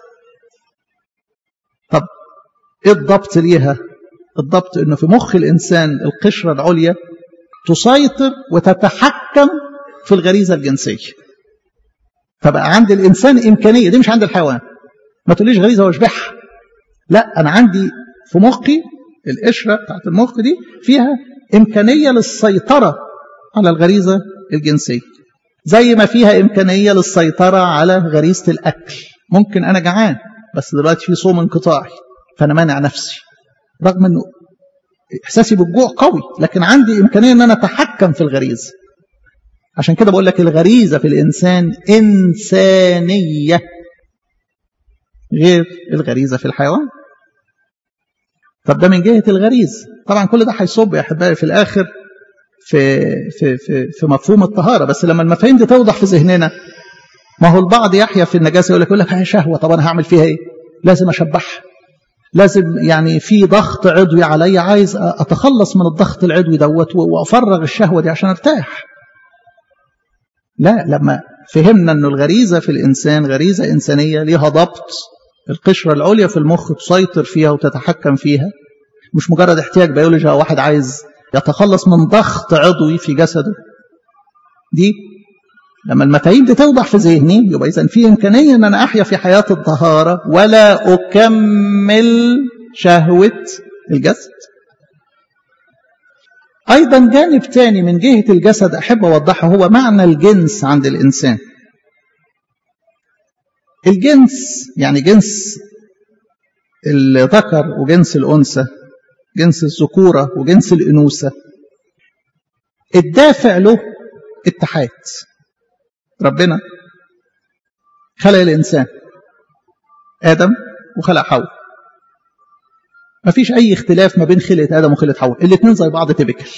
طب إيه الضبط ليها؟ الضبط إنه في مخ الإنسان القشرة العليا تسيطر وتتحكم في الغريزة الجنسية. فبقى عند الإنسان إمكانية، دي مش عند الحيوان. ما تقوليش غريزة واشبعها، لا، أنا عندي في مخي القشرة بتاعت المخ دي فيها إمكانية للسيطرة على الغريزة الجنسية، زي ما فيها إمكانية للسيطرة على غريزة الأكل. ممكن أنا جعان بس دلوقتي في صوم انقطاعي فأنا مانع نفسي، رغم أنه إحساسي بالجوع قوي، لكن عندي إمكانية أن أنا أتحكم في الغريزة. عشان كده بقول لك الغريزة في الإنسان إنسانية غير الغريزة في الحيوان. طب ده من جهة الغريزة. طبعا كل ده هيصب يا أحبائي في الآخر في مفهوم الطهارة. بس لما المفاهيم دي توضح في ذهننا، ما هو البعض يحيا في النجاسة يقول لك هي شهوة، طب أنا هعمل فيها إيه؟ لازم أشبعها، لازم يعني في ضغط عضوي علي، عايز أتخلص من الضغط العضوي دوت وأفرغ الشهوة دي عشان أرتاح. لا، لما فهمنا أن الغريزة في الإنسان غريزة إنسانية ليها ضبط، القشرة العليا في المخ تسيطر فيها وتتحكم فيها، مش مجرد احتياج بيولوجي، واحد عايز يتخلص من ضغط عضوي في جسده. دي لما المفاهيم دي توضح في ذهني، يبقى إذن في إمكانية أن أنا أحيا في حياة الطهارة ولا أكمل شهوة الجسد. أيضا جانب تاني من جهة الجسد أحب أوضحه، هو معنى الجنس عند الإنسان. الجنس يعني جنس الذكر وجنس الأنثى، جنس الذكورة وجنس الأنوثة، الدافع له اتحاد. ربنا خلق الإنسان آدم وخلق حواء، ما فيش أي اختلاف ما بين خلقة آدم وخلقة حواء، الاثنين زي بعض تبكل.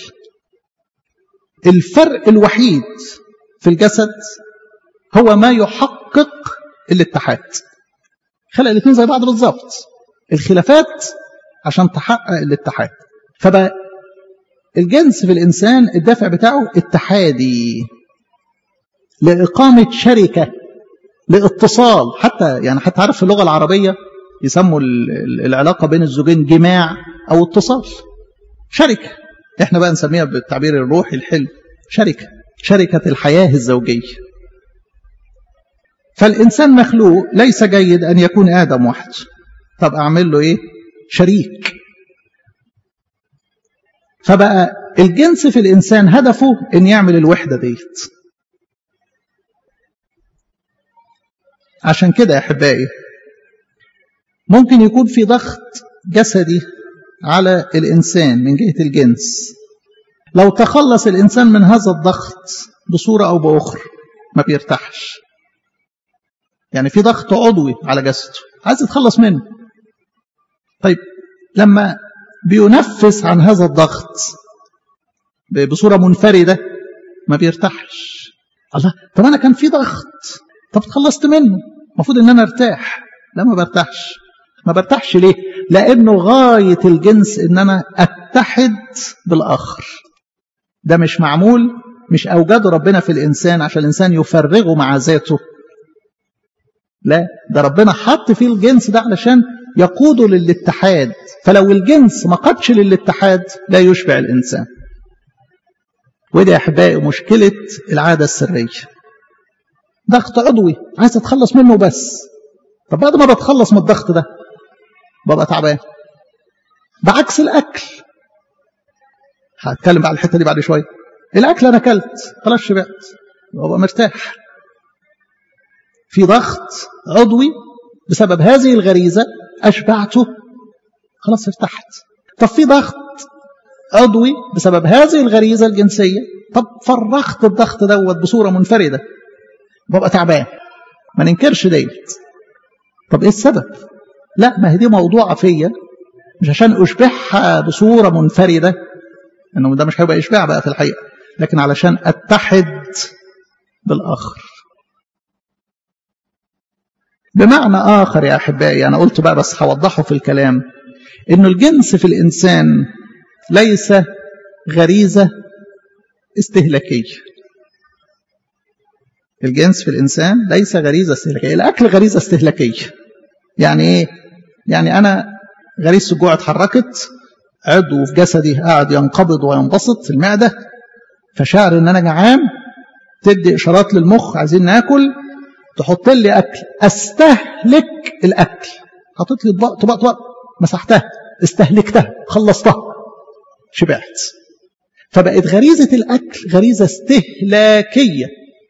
الفرق الوحيد في الجسد هو ما يحقق الاتحاد. خلق الاثنين زي بعض بالظبط، الخلافات عشان تحقق الاتحاد. فبقى الجنس في الإنسان الدافع بتاعه اتحادي، لإقامة شركة، لاتصال. حتى عارف في اللغة العربية يسموا العلاقة بين الزوجين جماع أو اتصال، شركة. احنا بقى نسميها بالتعبير الروحي الحلو شركة الحياة الزوجية. فالإنسان مخلوق ليس جيد أن يكون آدم وحده. طب أعمل له إيه؟ شريك. فبقى فالجنس في الإنسان هدفه إن يعمل الوحدة ديت. عشان كده يا أحبائي ممكن يكون في ضغط جسدي على الإنسان من جهة الجنس، لو تخلص الإنسان من هذا الضغط بصورة أو بأخرى ما بيرتاحش. يعني في ضغط عضوي على جسده عايز يتخلص منه، طيب لما بينفس عن هذا الضغط بصورة منفردة ما بيرتاحش. الله، طب أنا كان في ضغط، طب اتخلصت منه، المفروض إن أنا ارتاح. لا، ما برتاحش. ما برتاحش ليه؟ لأنه غاية الجنس إن أنا أتحد بالآخر. ده مش معمول، مش أوجده ربنا في الإنسان عشان الإنسان يفرغه مع ذاته، لا، ده ربنا حط فيه الجنس ده علشان يقوده للاتحاد. فلو الجنس ما قادش للاتحاد لا يشبع الإنسان. وده يا أحبائي مشكلة العادة السرية. ضغط عضوي عايز أتخلص منه بس، طب بعد ما بتخلص من الضغط ده ببقى تعبان. بعكس الأكل، هتكلم بقى الحتة دي بعد شوية. الأكل أنا أكلت خلاص شبعت ببقى مرتاح. في ضغط عضوي بسبب هذه الغريزة أشبعته خلاص ارتحت. طب في ضغط عضوي بسبب هذه الغريزة الجنسية، طب فرغت الضغط دوت بصورة منفردة ببقى تعبان. ما ننكرش ديت. طب ايه السبب؟ لا، ما هي دي موضوعة فيا، مش عشان أشبعها بصورة منفردة، انه ده مش هيبقى إشباع بقى في الحقيقة، لكن علشان أتحد بالآخر. بمعنى آخر يا أحبائي، أنا قلت بقى بس هوضحه في الكلام، إنه الجنس في الإنسان ليس غريزة استهلاكية. الجنس في الإنسان ليس غريزة استهلاكية. الأكل غريزة استهلاكية. يعني إيه؟ يعني أنا غريزة الجوع اتحركت، عضو في جسدي قاعد ينقبض وينبسط في المعدة، فشعر إن أنا جعان، تدي إشارات للمخ عايزين ناكل، تحط لي أكل، أستهلك الأكل. حطيت لي طبق مسحتها، استهلكتها، خلصتها، شبعت. فبقت غريزة الأكل غريزة استهلاكية.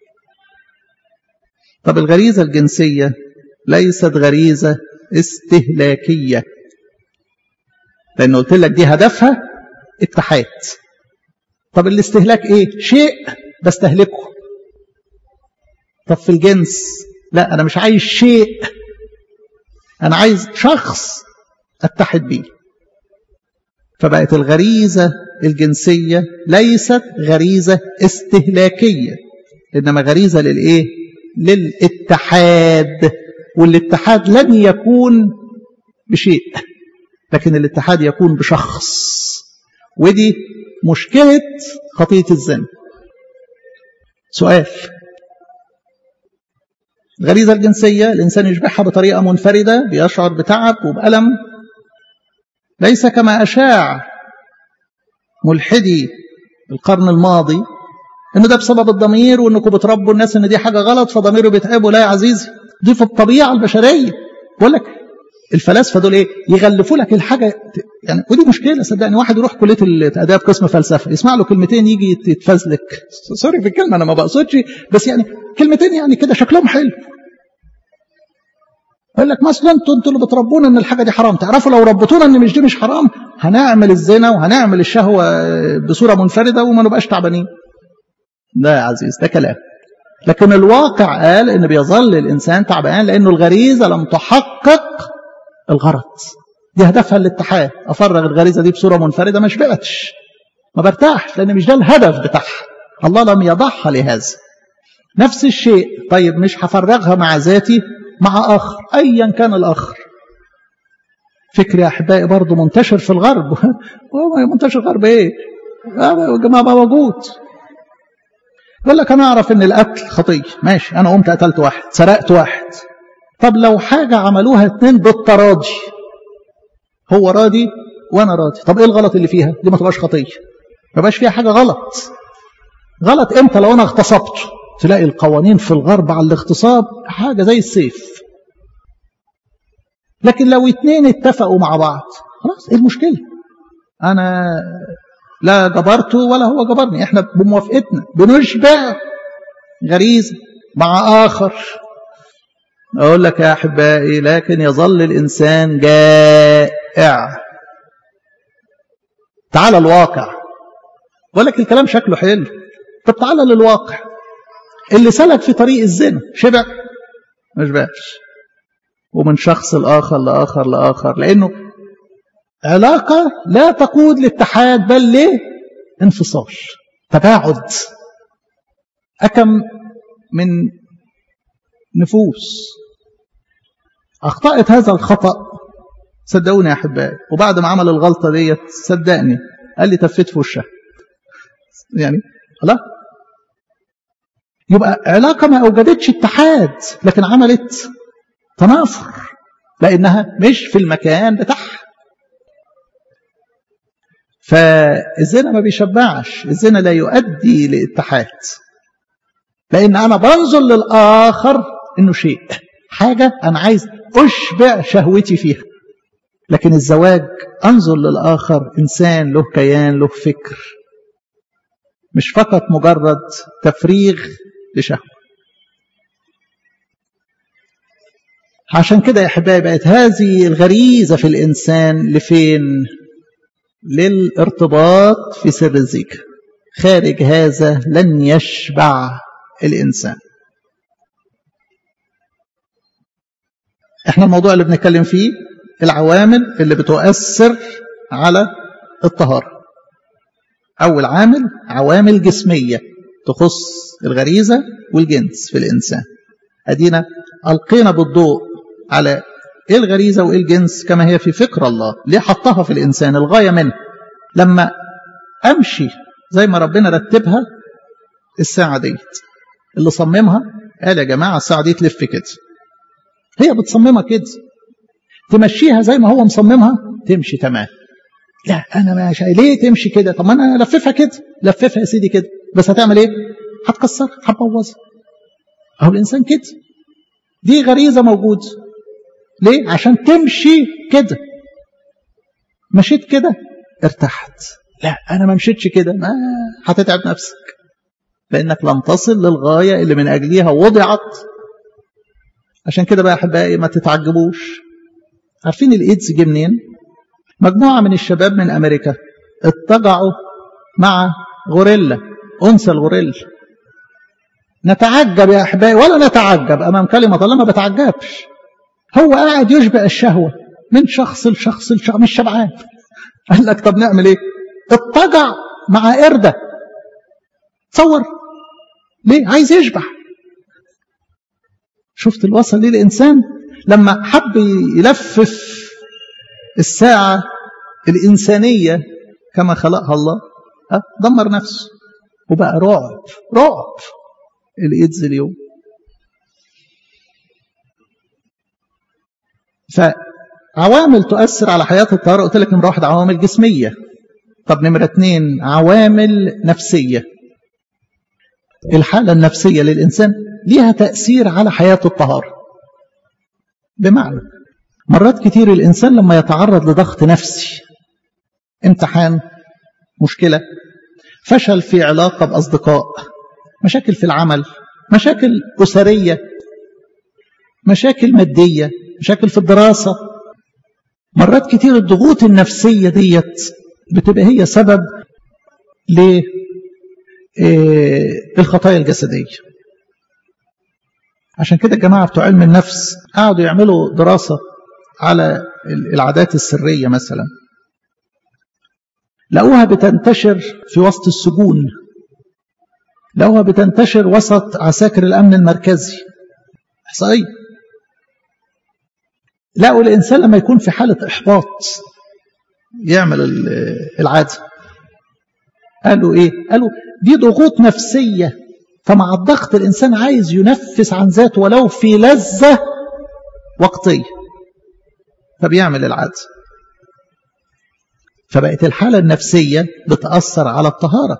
طب الغريزة الجنسية ليست غريزة استهلاكية، لأنه قلت لك دي هدفها اتحاد. طب الاستهلاك إيه؟ شيء بستهلكه. طب في الجنس لا، أنا مش عايز شيء، أنا عايز شخص أتحد بيه. فبقت الغريزة الجنسية ليست غريزة استهلاكية، إنما غريزة للإيه؟ للاتحاد. والاتحاد لن يكون بشيء، لكن الاتحاد يكون بشخص. ودي مشكلة خطية الزنا. سؤال: الغريزة الجنسية الإنسان يشبعها بطريقة منفردة، بيشعر بتعب وبألم، ليس كما أشاع ملحدي القرن الماضي إنه ده بسبب الضمير، وإنكم بتربوا الناس إن دي حاجة غلط فضميره بيتعبوا. لا يا عزيزي، دي في الطبيعة البشرية. بقول لك الفلاسفة دول إيه؟ يغلفوا لك الحاجة يعني. ودي مشكلة صدقني. واحد يروح كلية الآداب قسم فلسفة، يسمع له كلمتين يجي يتفزلك، سوري في الكلمة أنا ما بقصدش، بس يعني كلمتين يعني كده شكلهم حلو. يقول لك مثلا انتوا اللي بتربونا ان الحاجه دي حرام، تعرفوا لو ربطونا ان مش دي مش حرام هنعمل الزنا وهنعمل الشهوه بصوره منفرده وما نبقاش تعبانين. لا يا عزيز، ده كلام. لكن الواقع قال ان بيظل الانسان تعبان لانه الغريزه لم تحقق الغرض. دي هدفها الاتحاد. افرغ الغريزه دي بصوره منفرده ما شبعتش، ما برتاحش، لان مش ده الهدف بتاعها. الله لم يضعها لهذا. نفس الشيء، طيب مش هفرغها مع ذاتي، مع آخر أيا كان الآخر. فكر يا أحبائي برضو منتشر في الغرب. منتشر الغرب إيه؟ جماعة موجود. يقول لك أنا أعرف إن القتل خطية، ماشي، أنا قمت قتلت واحد، سرقت واحد. طب لو حاجة عملوها اتنين بالتراضي، هو راضي وأنا راضي، طب إيه الغلط اللي فيها؟ دي ما تبقاش خطية، ما بقاش فيها حاجة غلط. غلط إمتى؟ لو أنا اغتصبته. تلاقي القوانين في الغرب على الاغتصاب حاجة زي السيف. لكن لو اتنين اتفقوا مع بعض، خلاص ايه المشكلة؟ انا لا جبرته ولا هو جبرني، احنا بموافقتنا بنشبع غريزة مع آخر. أقول لك يا أحبائي لكن يظل الإنسان جائع. تعال الواقع، بقول لك الكلام شكله حلو، طب تعال للواقع. اللي سلك في طريق الزنا شبع؟ ما شبعش. ومن شخص الآخر لآخر لآخر، لأنه علاقة لا تقود لاتحاد بل لانفصال، تباعد. أكم من نفوس أخطأت هذا الخطأ، صدقوني يا أحبائي، وبعد ما عمل الغلطة ديت صدقني قال لي تفيت في وشها يعني خلاص. يبقى علاقة ما أوجدتش اتحاد لكن عملت تنافر، لأنها مش في المكان بتاعها. فالزنا ما بيشبعش، الزنا لا يؤدي لاتحاد، لأن أنا بنظر للآخر إنه شيء، حاجة أنا عايز أشبع شهوتي فيها. لكن الزواج أنظر للآخر إنسان له كيان، له فكر، مش فقط مجرد تفريغ لشهوة. عشان كده يا أحبائي بقت هذه الغريزة في الإنسان لفين؟ للارتباط في سر الزيجة. خارج هذا لن يشبع الإنسان. احنا الموضوع اللي بنتكلم فيه العوامل اللي بتؤثر على الطهارة. أول عامل عوامل جسمية تخص الغريزة والجنس في الإنسان. أدينا ألقينا بالضوء على إيه الغريزة وإيه الجنس كما هي في فكر الله، ليه حطها في الإنسان، الغاية منه. لما أمشي زي ما ربنا رتبها الساعة ديت، اللي صممها قال يا جماعة الساعة دي تلف كده، هي بتصممها كده، تمشيها زي ما هو مصممها تمشي تمام. لا أنا مش ليه تمشي كده، طب ما أنا لففها كده، لففها يا سيدي كده، بس هتعمل إيه؟ هتكسرها، هتبوظها. أهو الإنسان كده، دي غريزة موجودة. ليه؟ عشان تمشي كده. مشيت كده ارتحت، لا أنا ما مشيتش كده، ما هتتعب نفسك، لأنك لم تصل للغاية اللي من أجلها وضعت. عشان كده بقى أحبائي ما تتعجبوش. عارفين الإيدز جه منين؟ مجموعة من الشباب من أمريكا اتجعوا مع غوريلا، أنثى الغوريلا. نتعجب يا أحبائي ولا نتعجب أمام كلمة الله، ما بتعجبش. هو قاعد يشبع الشهوة من شخص لشخص لشخص، مش شبعان. قال لك طب نعمل ايه؟ اتجع مع قردة. تصور ليه؟ عايز يشبع. شفت الوصل ليه الإنسان؟ لما حب يلفف الساعة الإنسانية كما خلقها الله، دمر نفسه وبقى رعب رعب الإيدز اليوم. فعوامل تؤثر على حياة الطهارة، قلت لك نمرة 1 عوامل جسمية. طب نمرة 2 عوامل نفسية. الحالة النفسية للإنسان ليها تأثير على حياة الطهارة. بمعنى مرات كتير الإنسان لما يتعرض لضغط نفسي، امتحان، مشكلة، فشل في علاقة بأصدقاء، مشاكل في العمل، مشاكل أسرية، مشاكل مادية، مشاكل في الدراسة، مرات كتير الضغوط النفسية ديت بتبقى هي سبب للخطايا الجسدية. عشان كده الجماعة بتوع علم النفس قعدوا يعملوا دراسة على العادات السرية مثلا، لقوها بتنتشر في وسط السجون، لقوها بتنتشر وسط عساكر الأمن المركزي، إحصائية. لقوا الإنسان لما يكون في حالة إحباط يعمل العادة. قالوا إيه؟ قالوا دي ضغوط نفسية، فمع الضغط الإنسان عايز ينفس عن ذاته ولو في لذة وقتية، فبيعمل العادة. فبقت الحالة النفسية بتأثر على الطهارة.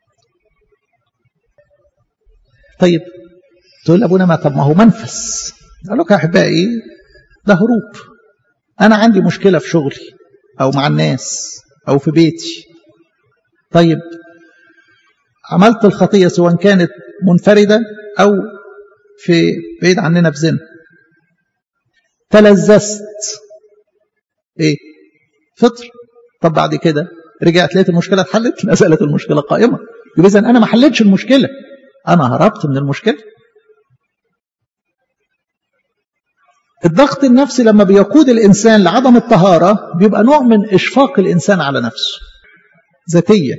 طيب تقول أبونا ما طب ما هو منفس. قال لك يا أحبائي ده هروب. أنا عندي مشكلة في شغلي أو مع الناس أو في بيتي، طيب عملت الخطية سواء كانت منفردة أو في بعيد عننا في زنا، تلذذت، ايه؟ فطر. طب بعد كده رجعت لقيت المشكلة اتحلت؟ لا زالت المشكلة قائمة. يبقى إذن أنا ما حلتش المشكلة، أنا هربت من المشكلة. الضغط النفسي لما بيقود الإنسان لعدم الطهارة بيبقى نوع من إشفاق الإنسان على نفسه، ذاتية.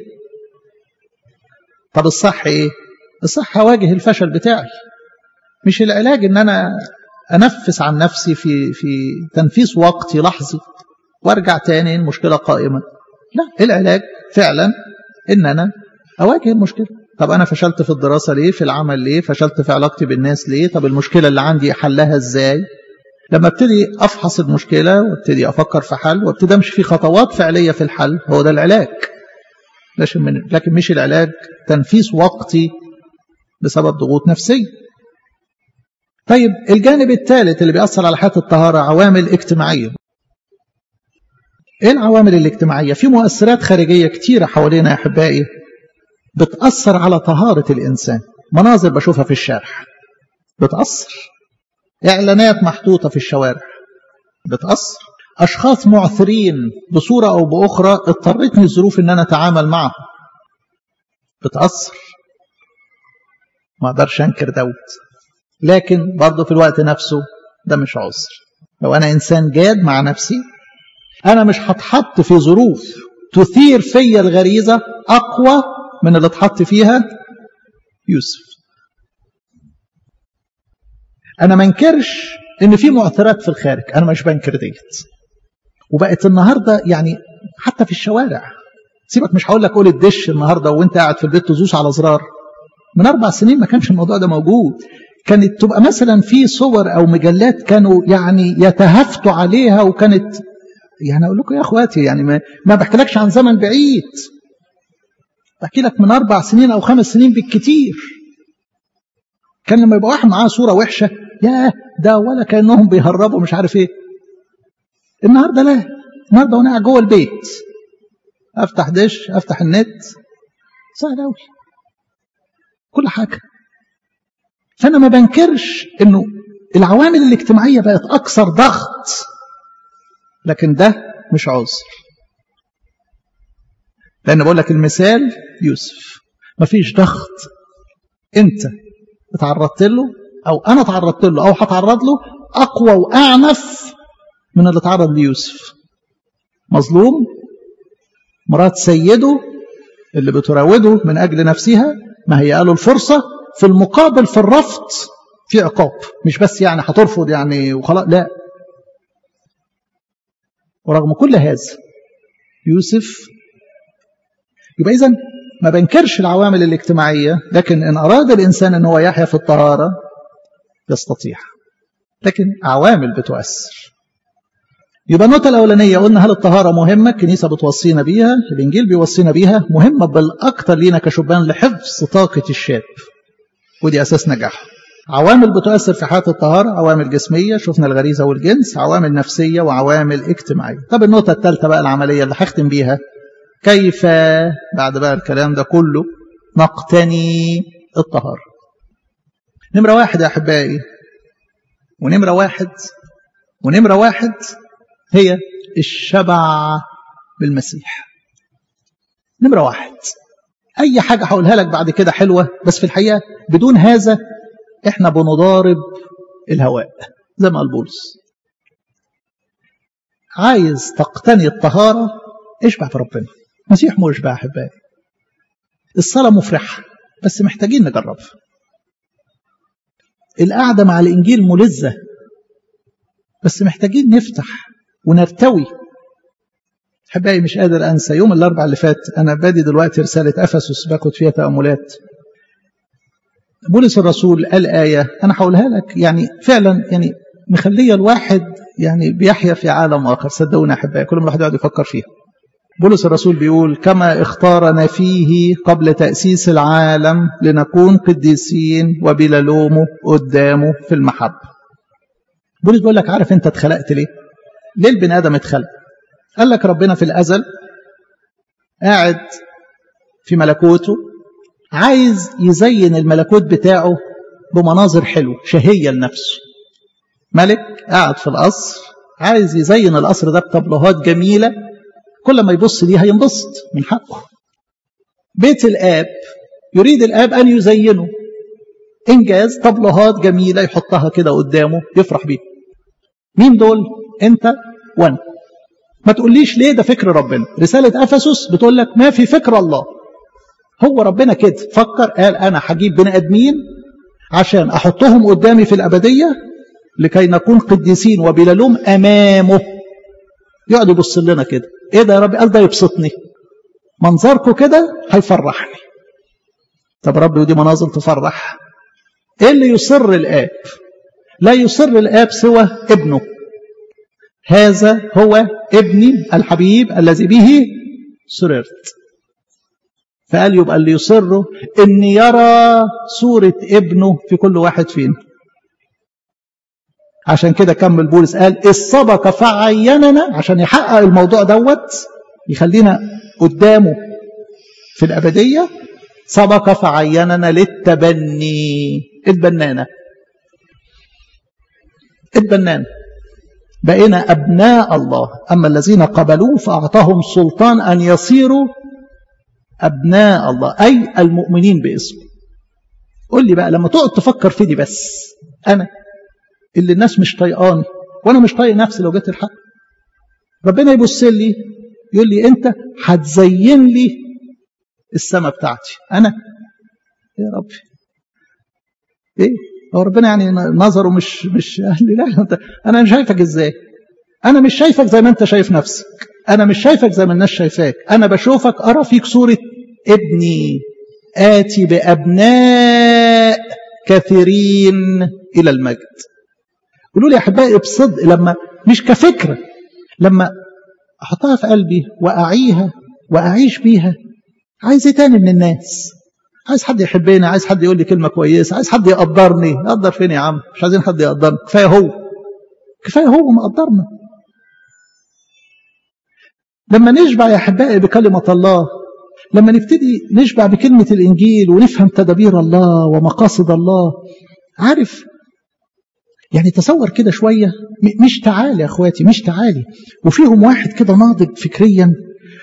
طب الصح إيه؟ الصح أواجه الفشل بتاعي، مش العلاج إن أنا أنفس عن نفسي في تنفيس وقتي لحظي وارجع تاني المشكلة قائمة. لا، العلاج فعلا إن أنا أواجه المشكلة. طب أنا فشلت في الدراسة ليه؟ في العمل ليه؟ فشلت في علاقتي بالناس ليه؟ طب المشكلة اللي عندي حلها إزاي؟ لما ابتدي أفحص المشكلة وابتدي أفكر في حل وابتدي أمشي في خطوات فعلية في الحل، هو ده العلاج. لكن مش العلاج تنفيس وقتي بسبب ضغوط نفسية. طيب الجانب الثالث اللي بيأثر على حياة الطهارة عوامل اجتماعية. ايه العوامل الاجتماعية؟ في مؤثرات خارجية كتيرة حوالينا يا أحبائي بتأثر على طهارة الإنسان. مناظر بشوفها في الشارع بتأثر، إعلانات محطوطة في الشوارع بتأثر، أشخاص معثرين بصورة أو بأخرى اضطرتني الظروف إن أنا أتعامل معهم بتأثر. ما أقدرش أنكر دوت، لكن برضه في الوقت نفسه ده مش عذر. لو أنا إنسان جاد مع نفسي أنا مش هتحط في ظروف تثير فيا الغريزة أقوى من اللي اتحط فيها يوسف. أنا ما انكرش إن في معثرات في الخارج، أنا مش بنكر ديت. وبقت النهاردة يعني حتى في الشوارع، سيبك مش هقول لك قول الدش النهاردة وانت قاعد في البيت تدوس على زرار. من 4 سنين ما كانش الموضوع ده موجود. كانت تبقى مثلا في صور أو مجلات كانوا يعني يتهافتوا عليها، وكانت يعني أقول لكم يا أخواتي يعني ما بحكي عن زمن بعيد، بحكي لك من 4 سنين أو 5 سنين بالكتير. كان لما يبقى واحد معاه صورة وحشة ياه ده ولا كأنهم بيهربوا مش عارف ايه. النهاردة لا، النهاردة وانا قاعد جوه البيت افتح دش افتح النت سهل قوي كل حاجة. فانا ما بنكرش انه العوامل الاجتماعية بقت اكثر ضغط، لكن ده مش عذر. لان بقول لك المثال يوسف، مفيش ضغط انت اتعرضت له او انا اتعرضت له او هتعرض له اقوى واعنف من اللي اتعرض ليوسف. مظلوم، مرات سيده اللي بتراوده من اجل نفسها ما هي قالوا الفرصة، في المقابل في الرفض في عقاب، مش بس يعني هترفض يعني وخلاص، لا. ورغم كل هذا يوسف، يبقى إذن ما بنكرش العوامل الاجتماعية، لكن إن أراد الإنسان أن هو يحيا في الطهارة يستطيع، لكن عوامل بتؤثر. يبقى النقطة الأولانية قلنا هل الطهارة مهمة؟ الكنيسة بتوصينا بيها، الإنجيل بيوصينا بيها، مهمة بالأكثر لينا كشبان لحفظ طاقة الشاب، ودي أساس نجاحه. عوامل بتؤثر في حياة الطهارة، عوامل جسمية شفنا الغريزة والجنس، عوامل نفسية وعوامل اجتماعية. طب النقطة الثالثة بقى العملية اللي هختم بيها، كيف بعد بقى الكلام ده كله نقتني الطهارة؟ نمرة 1 يا أحبائي، ونمرة واحد هي الشبع بالمسيح. نمرة 1. أي حاجة هقولها لك بعد كده حلوة، بس في الحقيقة بدون هذا إحنا بنضارب الهواء زي ما قال بولس. عايز تقتني الطهارة اشبع في ربنا. مسيح مشبع أحبائي. الصلاة مفرحة بس محتاجين نجربها. القعدة مع الإنجيل ملذة بس محتاجين نفتح ونرتوي. أحبائي مش قادر أنسى يوم الأربعاء اللي فات، أنا بادي دلوقتي رسالة أفسس باخد فيها تأملات. بولس الرسول قال آية أنا هقولها لك يعني فعلا يعني مخلية الواحد يعني بيحيا في عالم آخر، صدقوني أحبائي كل ما الواحد يقعد يفكر فيها. بولس الرسول بيقول كما اختارنا فيه قبل تأسيس العالم لنكون قديسين وبلا لوم قدامه في المحبة. بولس بيقول لك عارف أنت اتخلقت ليه؟ البني آدم اتخلق؟ قال لك ربنا في الأزل قاعد في ملكوته عايز يزين الملكوت بتاعه بمناظر حلوة شهية لنفسه. ملك قاعد في القصر عايز يزين القصر ده بطبلوهات جميلة، كل ما يبص ليها ينبسط من حقه. بيت الآب يريد الآب أن يزينه، إنجاز طبلوهات جميلة يحطها كده قدامه يفرح بيها. مين دول؟ أنت وأنا. ما تقوليش ليه، ده فكر ربنا. رسالة أفسس بتقول لك ما في فكر الله. هو ربنا كده فكر، قال أنا هجيب بني آدمين عشان أحطهم قدامي في الأبدية لكي نكون قديسين وبلا لوم أمامه. يقعد يبص لنا كده، إيه ده يا رب؟ قال ده يبسطني، منظركم كده هيفرحني. طب رب ودي مناظر تفرح؟ إيه اللي يسر الآب؟ لا يسر الآب سوى ابنه. هذا هو ابني الحبيب الذي به سررت. فقال يبقى اللي يسره ان يرى صورة ابنه في كل واحد فينا. عشان كده كمل بولس قال إذ سبق فعيننا، عشان يحقق الموضوع دوت يخلينا قدامه في الأبدية. سبق فعيننا للتبني، اتبنانا بقينا أبناء الله. أما الذين قبلوه فأعطاهم سلطان أن يصيروا أبناء الله، أي المؤمنين باسمه. قل لي بقى لما تقعد تفكر في دي، بس أنا اللي الناس مش طايقاني وأنا مش طايق نفسي، لو جت الحق ربنا يبص لي يقول لي أنت هتزين لي السماء بتاعتي. أنا يا ربي إيه هو ربنا يعني نظره مش أهلي؟ لا، أنا مش شايفك إزاي؟ أنا مش شايفك زي ما أنت شايف نفسك، أنا مش شايفك زي ما الناس شايفاك، أنا بشوفك أرى فيك صورة ابني آتي بأبناء كثيرين إلى المجد. قولوا لي يا أحبائي بصدق، لما مش كفكرة، لما أحطها في قلبي وأعيها وأعيش بيها، عايز إيه تاني من الناس؟ عايز حد يحبني، عايز حد يقول لي كلمة كويسة، عايز حد يقدرني. يقدر فين يا عم؟ مش عايزين حد يقدرنا، كفاية هو مقدرنا. لما نشبع يا أحبائي بكلمة الله، لما نبتدي نشبع بكلمة الإنجيل ونفهم تدابير الله ومقاصد الله، عارف يعني تصور كده شوية، مش تعالي يا أخواتي، مش تعالي وفيهم واحد كده ناضج فكريا،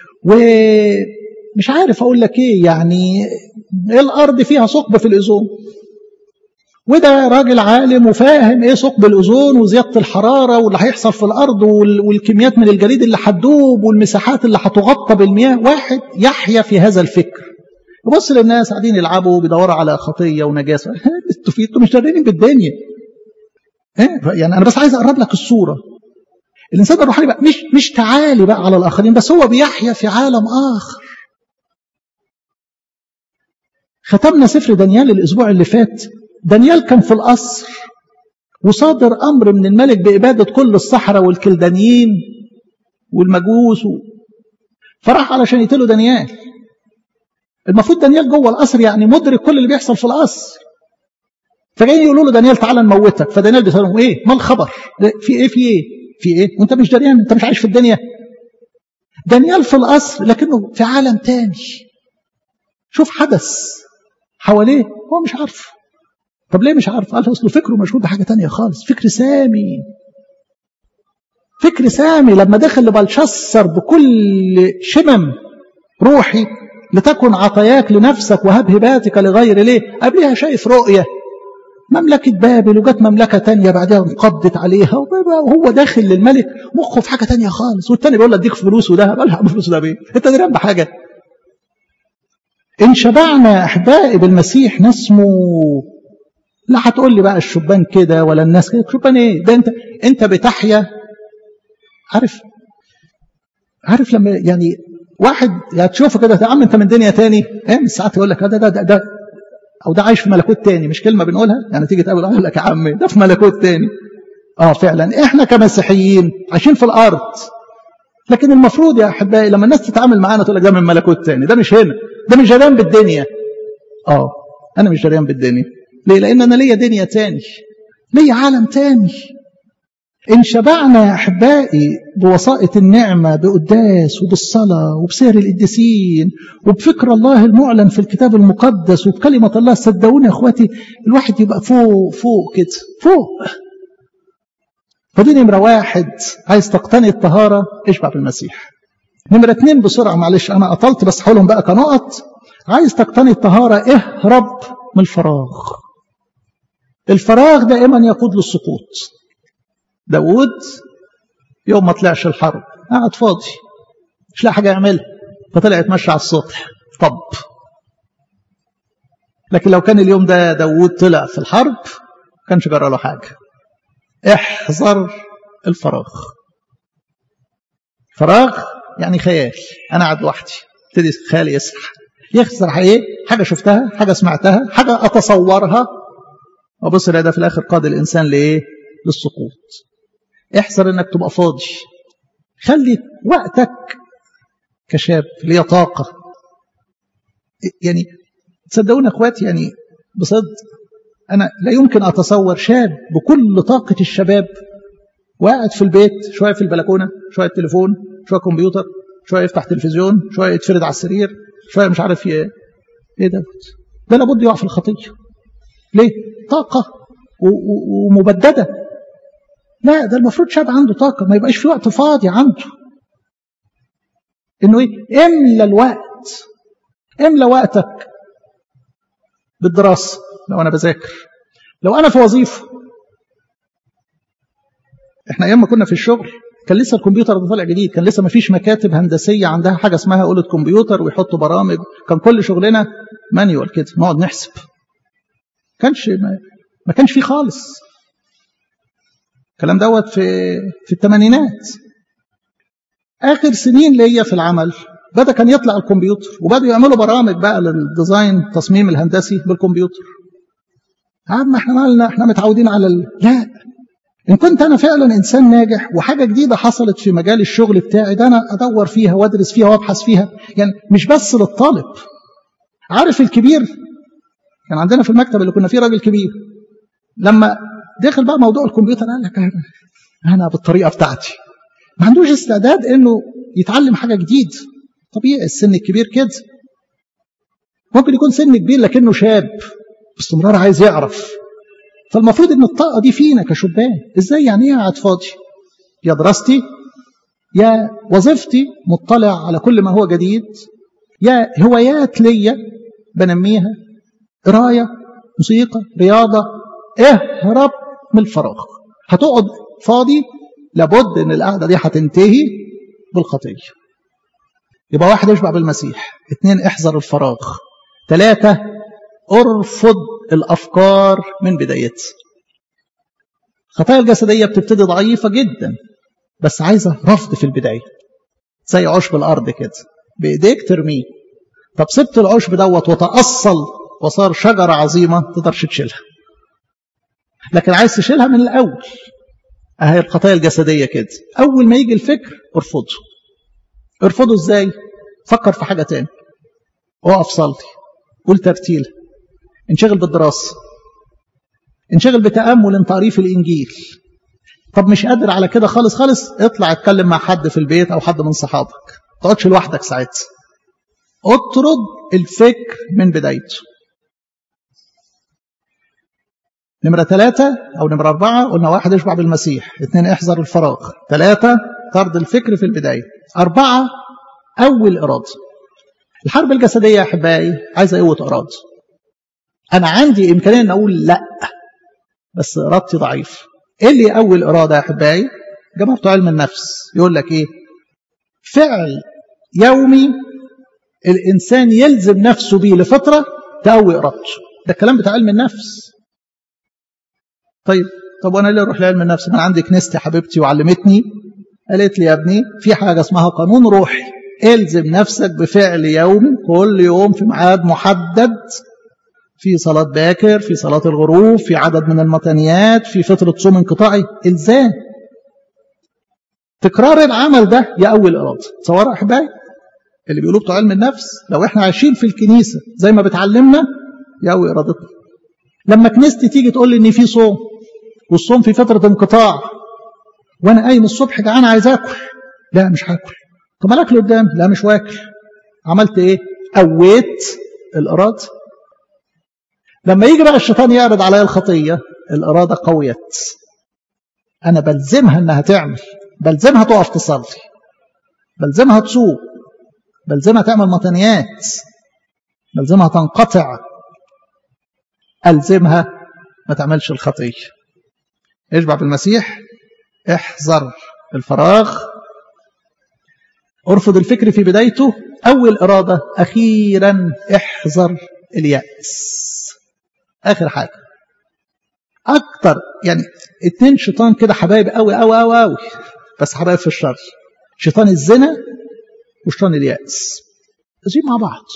ومش عارف أقول لك إيه، يعني الأرض فيها ثقب في الأوزون، وده راجل عالم وفاهم ايه ثقب الاوزون وزياده الحراره واللي هيحصل في الارض والكميات من الجليد اللي هتدوب والمساحات اللي هتغطى بالمياه. واحد يحيا في هذا الفكر، يبص للناس قاعدين يلعبوا بيدوروا على خطيه ونجاسه. انتوا مش دارين بالدنيا. يعني انا بس عايز اقرب لك الصوره. الانسان الروحاني بقى مش تعالي بقى على الاخرين، بس هو بيحيا في عالم اخر. ختمنا سفر دانيال الاسبوع اللي فات. دانيال كان في القصر وصادر أمر من الملك بإبادة كل الصحراء والكلدانيين والمجوس فراح علشان يقتلوا دانيال. المفروض دانيال جوه القصر، يعني مدرك كل اللي بيحصل في القصر. فجايين يقولوا له دانيال تعالى نموتك. فدانيال بيسألهم ايه؟ ما الخبر؟ في ايه؟ وانت مش دريان؟ انت مش عايش في الدنيا؟ دانيال في القصر لكنه في عالم تاني. شوف حدث حواليه هو مش عارفه. طب ليه مش عارف؟ قال اصله فكره مشغول بحاجه تانية خالص، فكر سامي. لما دخل لبلشسر بكل شمم روحي لتكن عطاياك لنفسك وهب هباتك لغير ليه، قبلها شايف رؤيه مملكه بابل، وجت مملكه تانية بعدها انقضت عليها، وهو داخل للملك مخه في حاجه تانية خالص. والتاني بيقول له اديك فلوس وذهب. قال له فلوس ده ايه؟ انت دريان بحاجه؟ ان شبعنا احبائي بالمسيح نسمو. لا هتقول لي بقى الشبان كده ولا الناس كده. شبان ايه ده؟ انت بتحيا. عارف لما يعني واحد تشوفه كده يا عم انت من دنيا تاني، من ساعات يقول لك ده او ده عايش في ملكوت تاني. مش كلمه بنقولها يعني، تيجي تقابل اقول لك يا عم ده في ملكوت تاني. فعلا احنا كمسيحيين عايشين في الارض، لكن المفروض يا احبائي لما الناس تتعامل معانا تقول لك ده من ملكوت تاني، ده مش هنا، ده مش جريان بالدنيا. انا مش جريان بالدنيا. ليه؟ لأن أنا ليا دنيا تاني، ليا عالم تاني. إن شبعنا يا أحبائي بوسائط النعمة بقداس وبالصلاة وبسير القديسين وبفكر الله المعلن في الكتاب المقدس وبكلمة الله، صدقوني يا أخواتي الواحد يبقى فوق كده فوق. فدي نمرة واحد، عايز تقتني الطهارة اشبع بالمسيح. نمرة 2 بسرعة، معلش أنا قطلت بس حولهم بقى كنقط. عايز تقتني الطهارة اهرب من الفراغ. الفراغ دائما يقود للسقوط. داود يوم ما طلعش الحرب قاعد فاضي مش لاقي حاجة يعملها، فطلع يتمشى على السطح طب. لكن لو كان اليوم ده داود طلع في الحرب كانش جرى له حاجة. احذر الفراغ. فراغ يعني خيال، أنا قاعد لوحدي ابتدي خيالي يسرح. يسرح إيه؟ حاجة شفتها، حاجة سمعتها، حاجة أتصورها، وبص ده في الآخر قاد الإنسان لإيه؟ للسقوط. احذر إنك تبقى فاضي. خلي وقتك كشاب ليه طاقة. يعني تصدقون أخواتي، يعني بصدق أنا لا يمكن أتصور شاب بكل طاقة الشباب وقاعد في البيت، شوية في البلكونة، شوية تليفون، شوية كمبيوتر، شوية يفتح تلفزيون، شوية يتفرد على السرير، شوية مش عارف ايه ده لابد يقع في الخطية. ليه؟ طاقة ومبددة. لا، ده المفروض شاب عنده طاقة، ما يبقاش في وقت فاضي عنده. انه ايه؟ املى الوقت، املى وقتك بالدراسة. لو انا بذاكر، لو انا في وظيفة. احنا ايام ما كنا في الشغل كان لسه الكمبيوتر ده طالع جديد، كان لسه ما فيش مكاتب هندسية عندها حاجة اسمها أولة كمبيوتر ويحطوا برامج. كان كل شغلنا مانيوال كده، نقعد نحسب. ما كانش فيه خالص. الكلام دوت في الثمانينات. آخر سنين ليا في العمل بدأ كان يطلع الكمبيوتر وبدأوا يعملوا برامج بقى للديزاين التصميم الهندسي بالكمبيوتر. عم احنا مالنا، احنا متعودين على لا. إن كنت أنا فعلا إنسان ناجح وحاجة جديدة حصلت في مجال الشغل بتاعي ده، أنا أدور فيها وأدرس فيها وأبحث فيها. يعني مش بس للطالب. عارف الكبير كان عندنا في المكتب اللي كنا فيه راجل كبير، لما دخل بقى موضوع الكمبيوتر قال لك أنا بالطريقة بتاعتي. ما عندوش استعداد إنه يتعلم حاجة جديد. طبيعي السن الكبير كده. ممكن يكون سن كبير لكنه شاب باستمرار عايز يعرف. فالمفروض ان الطاقة دي فينا كشبان. ازاي؟ يعني ايه قاعد فاضي؟ يا دراستي، يا وظيفتي مطلع على كل ما هو جديد، يا هوايات ليا بنميها، قراية، موسيقى، رياضة. اهرب من الفراغ. هتقعد فاضي لابد ان القعدة دي هتنتهي بالخطية. يبقى 1 اشبع بالمسيح، 2 احذر الفراغ، 3 ارفض الأفكار من بدايتها. الخطايا الجسدية بتبتدي ضعيفة جدا بس عايزة رفض في البداية، زي عشب الأرض كده بإيديك ترميه. طب سبت العشب دوت وتأصل وصار شجرة عظيمة تقدرش تشيلها. لكن عايز تشيلها من الأول. أهي الخطايا الجسدية كده، أول ما يجي الفكر ارفضه. ارفضه إزاي؟ فكر في حاجة تاني، اقف صلي، قول ترتيل، انشغل بالدراسة، انشغل بتأمل انت قاري في الإنجيل. طب مش قادر على كده خالص، اطلع اتكلم مع حد في البيت أو حد من صحابك. ما تقعدش لوحدك ساعتها. اطرد الفكر من بدايته. نمرة 3 أو نمرة 4 قلنا 1 اشبع بالمسيح، 2 احذر الفراغ، 3 طرد الفكر في البداية، 4 أول إرادة. الحرب الجسدية يا أحبائي عايزة قوة إرادة. أنا عندي إمكانية أن أقول لا بس إرادتي ضعيف. إيه اللي أول إرادة يا أحبائي؟ جماعة بتوع علم النفس يقول لك إيه؟ فعل يومي الإنسان يلزم نفسه بيه لفترة تقوي إرادته. ده الكلام بتاع علم النفس. طب وأنا ليه أروح لعلم النفس؟ ما عندي كنيستي حبيبتي وعلمتني، قالت لي يا ابني في حاجة اسمها قانون روحي، الزم نفسك بفعل يومي كل يوم في ميعاد محدد، في صلاة باكر، في صلاة الغروب، في عدد من المتنيات، في فترة صوم انقطاعي. إلزام. تكرار العمل ده يقوي الإرادة. تصوروا أحبائي اللي بيقولوا بتوع علم النفس لو احنا عايشين في الكنيسة زي ما بتعلمنا يقوي إرادتنا. لما كنيستي تيجي تقول لي إن في صوم والصوم في فترة انقطاع وانا قايم الصبح جعان عايز اكل، لا مش هاكل. طب الاكل قدامي، لا مش واكل. عملت ايه؟ قويت الاراده. لما يجي بقى الشيطان يعرض عليا الخطيه، الاراده قويت، انا بلزمها انها تعمل، بلزمها تقف تصلي، بلزمها تصوم، بلزمها تعمل مطنيات، بلزمها تنقطع، ألزمها ما تعملش الخطية. اشبع بالمسيح، احذر الفراغ، ارفض الفكر في بدايته، أول إرادة، أخيرا احذر اليأس. آخر حاجة. أكتر يعني 2 شيطان كده حبايب قوي قوي قوي قوي، بس حبايب في الشر، شيطان الزنا وشيطان اليأس، ماشيين مع بعض.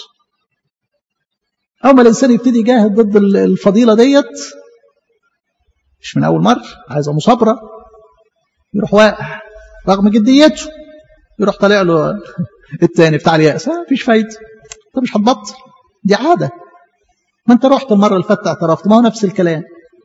أول ما الإنسان يبتدي يجاهد ضد الفضيلة ديت، مش من أول مرة، عايزة مصابرة، يروح واقع رغم جديته، يروح طالع له التاني بتاع اليأس، مفيش فايدة، أنت مش هتبطل، دي عادة. ما أنت رحت المرة اللي فاتت اعترفت، ما هو نفس الكلام.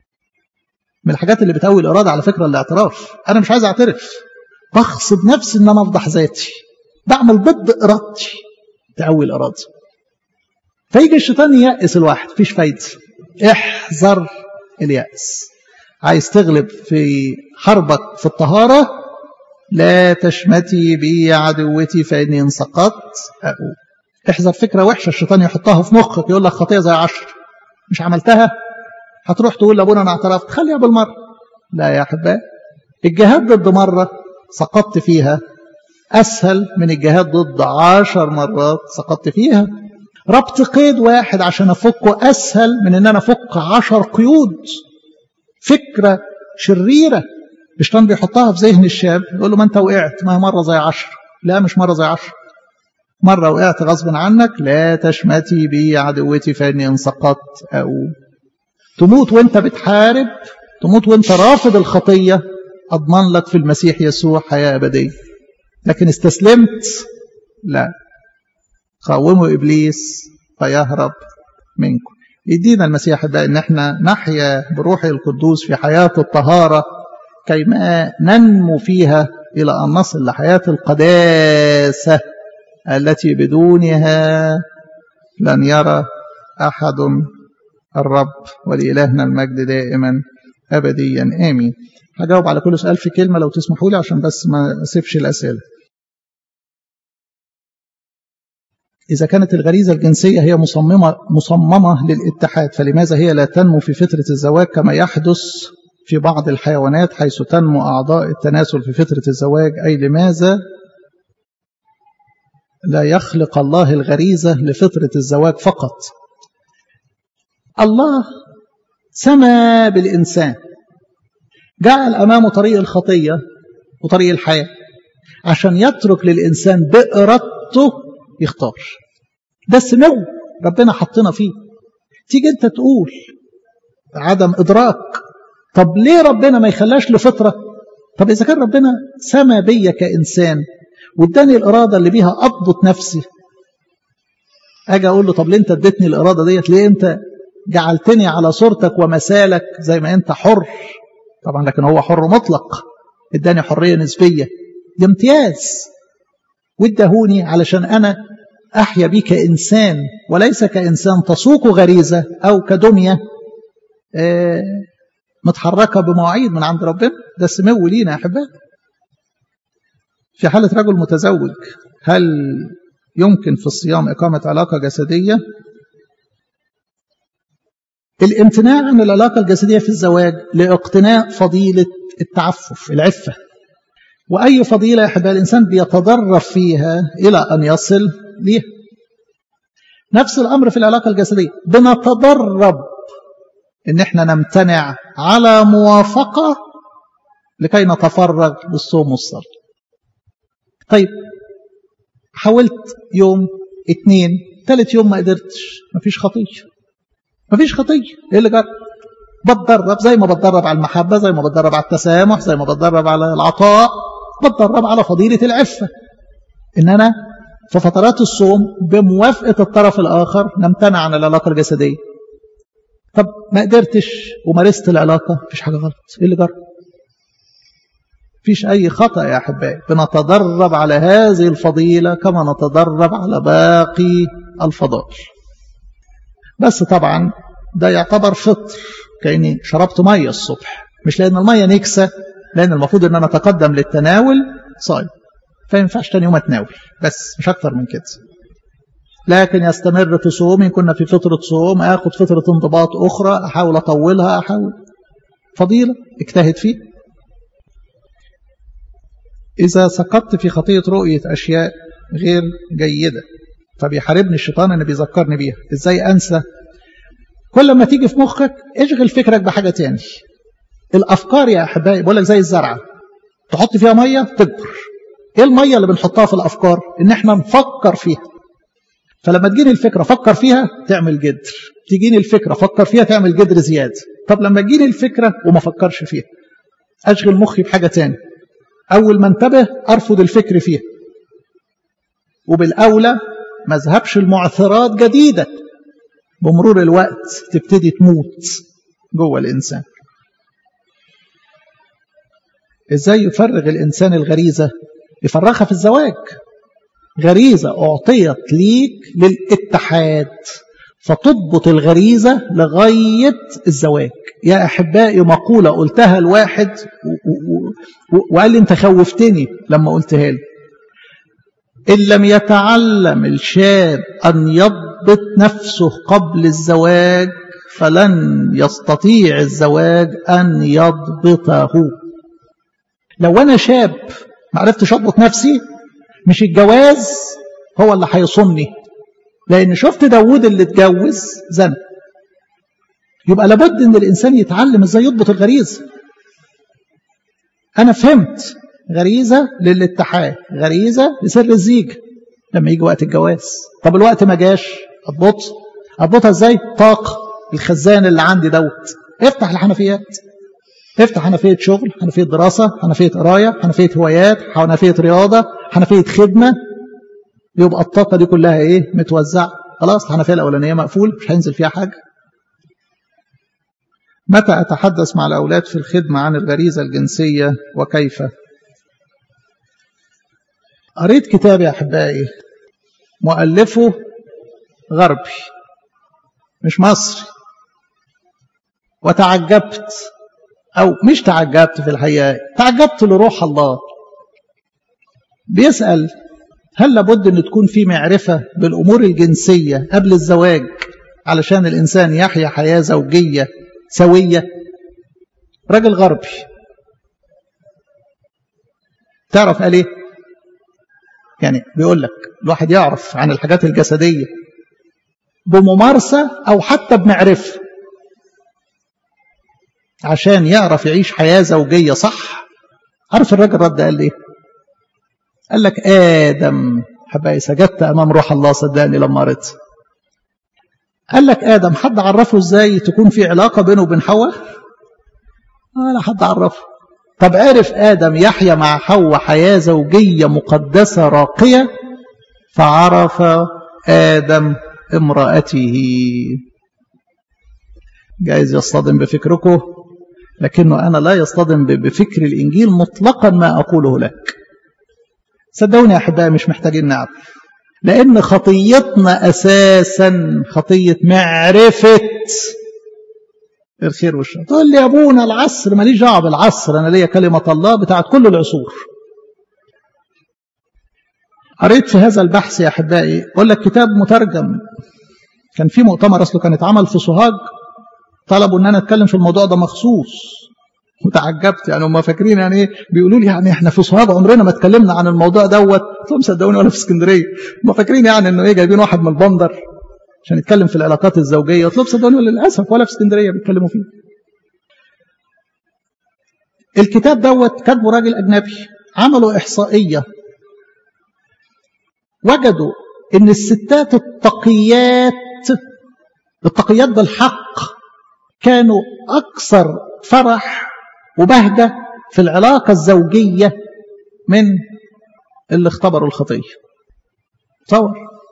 من الحاجات اللي بتقوي الإرادة على فكرة الاعتراف. أنا مش عايز أعترف، بغصب نفسي إن أنا أفضح ذاتي، بعمل ضد إرادتي، تقوي الإرادة. فيجي الشيطان ييأس الواحد، مفيش فايدة، احذر اليأس. عايز تغلب في حربك في الطهارة، لا تشمتي بي عدوتي فإني إن سقطت أقوم. احذر فكرة وحشة الشيطان يحطها في مخك، يقول لك خطية زي 10 مش عملتها هتروح تقول لابونا أنا اعترفت، خليها بالمرة. لا يا أحبائي، الجهاد ضد مرة سقطت فيها أسهل من الجهاد ضد 10 مرات سقطت فيها. ربط قيد واحد عشان أفكه أسهل من أن أنا أفك 10 قيود. فكرة شريرة الشيطان بيحطها في ذهن الشاب، يقول له ما أنت وقعت، ما هي مرة زي 10. لا مش مرة زي 10، مرة وقعت غصب عنك، لا تشمتي بي عدوتي فإني إن سقطت أقوم. تموت وانت بتحارب، تموت وانت رافض الخطية، أضمن لك في المسيح يسوع حياة أبدية. لكن استسلمت، لا، قاوموا إبليس فيهرب منكم. يدينا المسيح بقى إن احنا نحيا بروحه القدوس في حياة الطهارة، كيما ننمو فيها إلى أن نصل لحياة القداسة التي بدونها لن يرى أحد الرب. ولإلهنا المجد دائما أبديا آمين. هجاوب على كل سؤال في كلمة لو تسمحوا لي، عشان بس ما أسيبش الأسئلة. إذا كانت الغريزة الجنسية هي مصممة للاتحاد، فلماذا هي لا تنمو في فترة الزواج كما يحدث في بعض الحيوانات حيث تنمو أعضاء التناسل في فترة الزواج؟ أي لماذا لا يخلق الله الغريزة لفترة الزواج فقط؟ الله سمى بالإنسان، جعل أمامه طريق الخطية وطريق الحياة عشان يترك للإنسان بإرادته يختار. ده السمو ربنا حطنا فيه. تيجي أنت تقول عدم إدراك، طب ليه ربنا ما يخلاش لفطرة؟ طب إذا كان ربنا سمى بيا كإنسان واداني الإرادة اللي بيها أضبط نفسي، أجي أقول له طب ليه أنت اديتني الإرادة ديت؟ ليه أنت جعلتني على صورتك ومثالك زي ما أنت حر؟ طبعا لكن هو حر مطلق، اداني حرية نسبية، ده امتياز وادهوني علشان أنا أحيا بيه كإنسان، وليس كإنسان تسوق غريزة أو كدمية متحركة بمواعيد من عند ربنا. ده السمو لينا يا أحبائي. في حالة رجل متزوج، هل يمكن في الصيام إقامة علاقة جسدية؟ الامتناع عن العلاقة الجسدية في الزواج لاقتناء فضيلة التعفف، العفة. وأي فضيلة يا أحبائي الإنسان بيتدرب فيها إلى أن يصل ليها. نفس الأمر في العلاقة الجسدية، بنتدرب إن احنا نمتنع على موافقة لكي نتفرغ للصوم والصلاة. طيب حاولت يوم 2 3 يوم ما قدرتش، مفيش خطية، مفيش خطية. ايه اللي جرب؟ بتدرب زي ما بتدرب على المحبة، زي ما بتدرب على التسامح، زي ما بتدرب على العطاء، بتدرب على فضيلة العفة، ان انا في فترات الصوم بموافقة الطرف الآخر نمتنع عن العلاقة الجسدية. طب ما قدرتش ومارست العلاقة، مفيش حاجة غلط. ايه اللي جرب؟ فيش أي خطأ يا أحبائي، بنتدرب على هذه الفضيلة كما نتدرب على باقي الفضائل. بس طبعا ده يعتبر فطر، كأني شربت مية الصبح، مش لأن المية نكسة، لأن المفروض أن أنا أتقدم للتناول صايم، فينفعش تاني يوم أتناول، بس مش أكتر من كده. لكن يستمر في صومي، كنا في فترة صوم، أخذ فترة انضباط أخرى، أحاول أطولها، أحاول فضيلة اجتهد فيه. إذا سقطت في خطية رؤية أشياء غير جيدة فبيحاربني الشيطان أنه بيذكرني بيها. إزاي أنسى؟ كل ما تيجي في مخك اشغل فكرك بحاجة تاني. الأفكار يا أحبائي بقول لك زي الزرعة، تحط فيها مية تكبر. إيه المية اللي بنحطها في الأفكار؟ إن إحنا نفكر فيها. فلما تجيني الفكرة فكر فيها تعمل جدر، تجيني الفكرة فكر فيها تعمل جدر زيادة. طب لما تجيني الفكرة وما فكرش فيها، أشغل مخي بحاجة تاني، أول ما انتبه أرفض الفكر فيها، وبالأولى ما ذهبش المعثرات جديدة، بمرور الوقت تبتدي تموت جوه الإنسان. إزاي يفرغ الإنسان الغريزة؟ يفرغها في الزواج. غريزة أعطيت ليك للاتحاد، فتضبط الغريزة لغاية الزواج. يا أحبائي مقولة قلتها الواحد وقال لي أنت خوفتني لما قلتها لي: إن لم يتعلم الشاب أن يضبط نفسه قبل الزواج فلن يستطيع الزواج أن يضبطه. لو أنا شاب ما عرفتش أضبط نفسي، مش الجواز هو اللي هيصمني، لأن شفت داود اللي اتجوز زنا. يبقى لابد أن الإنسان يتعلم إزاي يضبط الغريزة. أنا فهمت غريزة للاتحاد، غريزة لسر الزيج لما يجي وقت الجواز. طب الوقت ما جاش، أضبطها إزاي؟ طاقة الخزان اللي عندي دوت. افتح الحنفيات، افتح حنفية شغل، حنفية دراسة، حنفية قراية، حنفية هوايات، حنفية رياضة، حنفية خدمة. يبقى الطاقة دي كلها ايه؟ متوزعة. خلاص الحنفية الأولانية مقفول، مش هينزل فيها حاجة. متى أتحدث مع الأولاد في الخدمة عن الغريزة الجنسية وكيف؟ قريت كتاب يا أحبائي مؤلفه غربي مش مصري، وتعجبت، أو مش تعجبت في الحقيقة، تعجبت لروح الله. بيسأل: هل لابد أن تكون في معرفة بالأمور الجنسية قبل الزواج علشان الإنسان يحيا حياة زوجية سوية؟ راجل غربي. تعرف قال ايه؟ يعني بيقول لك الواحد يعرف عن الحاجات الجسدية بممارسة أو حتى بمعرفة عشان يعرف يعيش حياة زوجية صح. عارف الراجل رد قال ايه؟ قال لك آدم. حبايبي سجدت أمام روح الله صدقني لما قريت. قال لك آدم حد عرفه ازاي تكون في علاقة بينه وبين حواء؟ لا حد عرفه. طب عرف آدم يحيا مع حواء حياة زوجية مقدسة راقية، فعرف آدم امرأته. جايز يصطدم بفكركم، لكنه أنا لا يصطدم بفكر الإنجيل مطلقا ما أقوله لك. صدقوني يا أحبائي مش محتاجين نعرف، لأن خطيتنا أساسا خطية معرفة الخير والشر. تقول لي يا أبونا العصر، ماليش دعوة بالعصر، أنا ليا كلمة الله بتاعت كل العصور. قريت في هذا البحث يا أحبائي، أقول لك كتاب مترجم. كان في مؤتمر أصله كان اتعمل في سوهاج، طلبوا أن أنا أتكلم في الموضوع ده مخصوص، وتعجبت. يعني هم فاكرين يعني ايه؟ بيقولوا لي يعني احنا في صهاب عمرنا ما اتكلمنا عن الموضوع دوت. قلت لهم صدقوني ولا في اسكندريه. هم فاكرين يعني انه ايه جايبين واحد من البندر عشان يتكلم في العلاقات الزوجيه. قلت لهم صدقوني للاسف ولا في اسكندريه بيتكلموا فيه. الكتاب دوت كاتبه راجل اجنبي، عملوا احصائيه وجدوا ان الستات التقيات بالحق كانوا اكثر فرح وبهجة في العلاقة الزوجية من اللي اختبروا الخطية. تصور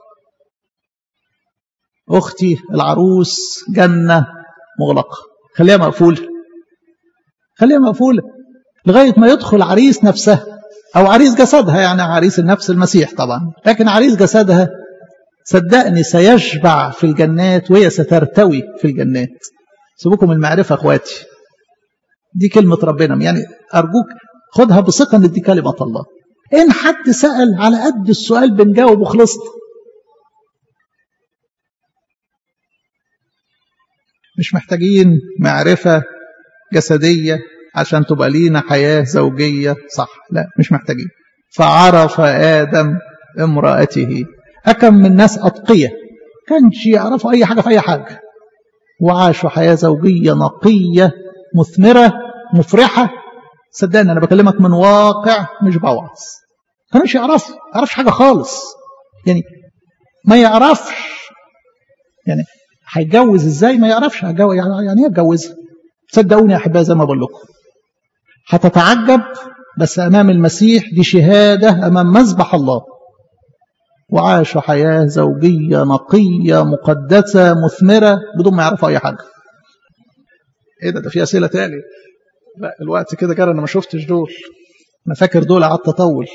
أختي العروس جنة مغلقة، خليها مقفولة، خليها مقفولة. لغاية ما يدخل عريس نفسها أو عريس جسدها، يعني عريس النفس المسيح طبعا، لكن عريس جسدها صدقني سيشبع في الجنات وهي سترتوي في الجنات. سيبكم المعرفة أخواتي، دي كلمة ربنا، يعني أرجوك خدها بثقة إن دي كلمة الله. إن حد سأل على قد السؤال بنجاوب وخلصت. مش محتاجين معرفة جسدية عشان تبقى لينا حياة زوجية صح، لا مش محتاجين. فعرف آدم امرأته. أكم من ناس أتقية كانش يعرفوا أي حاجة في أي حاجة، وعاشوا حياة زوجية نقية مثمرة مفرحة. صدقني أنا بكلمك من واقع مش بوعظ. كانش يعرفوا حاجة خالص، يعني ما يعرفش يعني هيتجوز ازاي، ما يعرفش يعني ايه يتجوزها. صدقوني يا احبائي زي ما بقول لكم هتتعجب، بس امام المسيح دي شهاده امام مذبح الله. وعاشوا حياه زوجيه نقيه مقدسه مثمره بدون ما يعرفوا اي حاجه. ايه ده في اسئله تاني؟ لا الوقت كده جرى، انا ما شفتش دول، انا فاكر دول قعدت اطول.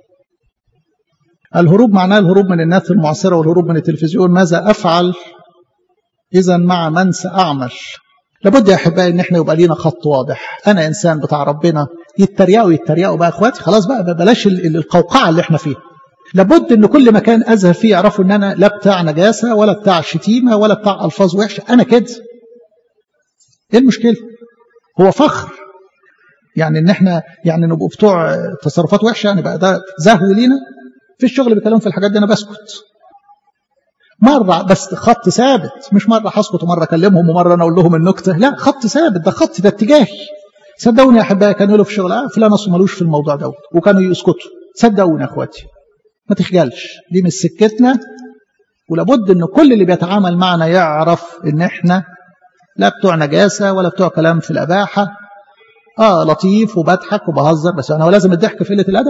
الهروب معناه الهروب من الناس المعاصره والهروب من التلفزيون. ماذا افعل إذا مع من سأعمل؟ لابد يا أحبائي إن إحنا يبقى لينا خط واضح. أنا إنسان بتاع ربنا. يتريقوا بقى أخواتي، خلاص بقى بلاش القوقعة اللي إحنا فيها. لابد إن كل مكان أذهب فيه يعرفوا إن أنا لا بتاع نجاسة ولا بتاع شتيمة ولا بتاع ألفاظ وحشة، أنا كده. إيه المشكلة؟ هو فخر يعني إن إحنا يعني نبقى بتوع تصرفات وحشة، يعني بقى ده زهو لينا. في الشغل بيكلموا في الحاجات دي أنا بسكت مرة بس، خط ثابت، مش مرة هسكت ومرة أكلمهم ومرة أنا أقول لهم النكتة، لا خط ثابت، ده خط، ده اتجاهي. صدقوني يا أحبائي كانوا يقولوا في الشغل فلان أصلا ملوش في الموضوع ده، وكانوا يسكتوا. صدقوني يا أخواتي ما تخجلش، دي مش سكتنا. ولابد إن كل اللي بيتعامل معنا يعرف إن إحنا لا بتوع نجاسة ولا بتوع كلام في الأباحة. لطيف وبضحك وبهزر، بس أنا لازم الضحك في قلة الأدب.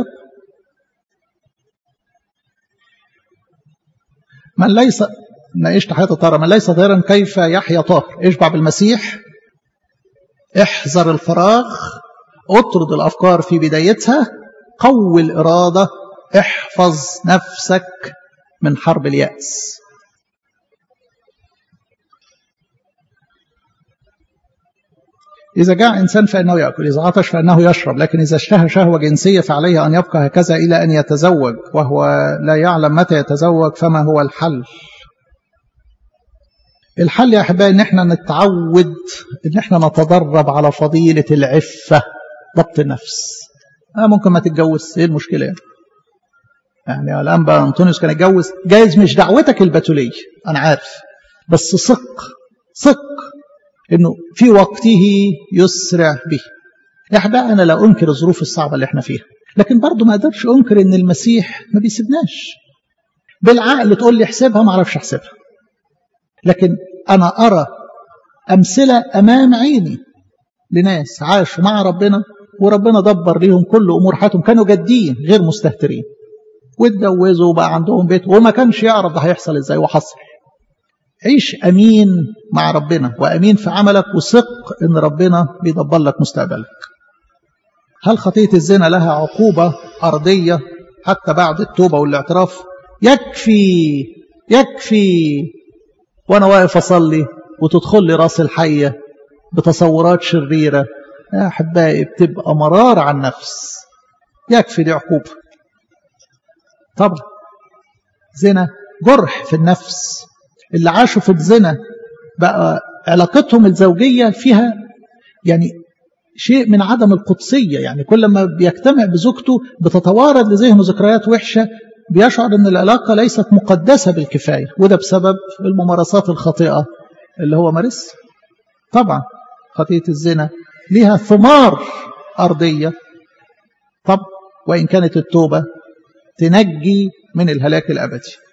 من ليس نعيش حياة الطاهرة، من ليس طاهرا كيف يحيا طاهر؟ اشبع بالمسيح، احذر الفراغ، اطرد الأفكار في بدايتها، قوي الإرادة، احفظ نفسك من حرب اليأس. إذا جاع إنسان فإنه يأكل، إذا عطش فإنه يشرب، لكن إذا اشتهى شهوة جنسية فعليه أن يبقى هكذا إلى أن يتزوج، وهو لا يعلم متى يتزوج. فما هو الحل؟ الحل يا أحبائي إن احنا نتعود إن احنا نتدرب على فضيلة العفة، ضبط النفس. ممكن ما تتجوز، إيه المشكلة يعني الآن بقى أنطونيوس كان يتجوز، جايز مش دعوتك البتولية أنا عارف، بس ثق إنه في وقته يسرع به. يا أحبائي أنا لا أنكر الظروف الصعبة اللي احنا فيها، لكن برضو ما أقدرش أنكر إن المسيح ما بيسيبناش. بالعقل تقول لي احسبها، ما أعرفش أحسبها، لكن أنا أرى أمثلة أمام عيني لناس عاشوا مع ربنا وربنا دبر ليهم كل أمور حياتهم، كانوا جادين غير مستهترين، واتجوزوا وبقى عندهم بيت وما كانش يعرف ده هيحصل إزاي وحصل. عيش أمين مع ربنا وأمين في عملك، وثق إن ربنا بيدبر لك مستقبلك. هل خطية الزنا لها عقوبة أرضية حتى بعد التوبة والاعتراف؟ يكفي وأنا واقف أصلي وتدخل لي راس الحية بتصورات شريرة، يا أحبائي بتبقى مرار عن نفس. يكفي دي عقوبة. طبعا زنا جرح في النفس. اللي عاشوا في الزنا بقى علاقتهم الزوجية فيها يعني شيء من عدم القدسية، يعني كل ما بيجتمع بزوجته بتتوارد لذهنه ذكريات وحشة، بيشعر أن العلاقة ليست مقدسة بالكفاية، وده بسبب الممارسات الخاطئة اللي هو مارسها. طبعا خطية الزنا لها ثمار أرضية، طب وإن كانت التوبة تنجي من الهلاك الأبدي.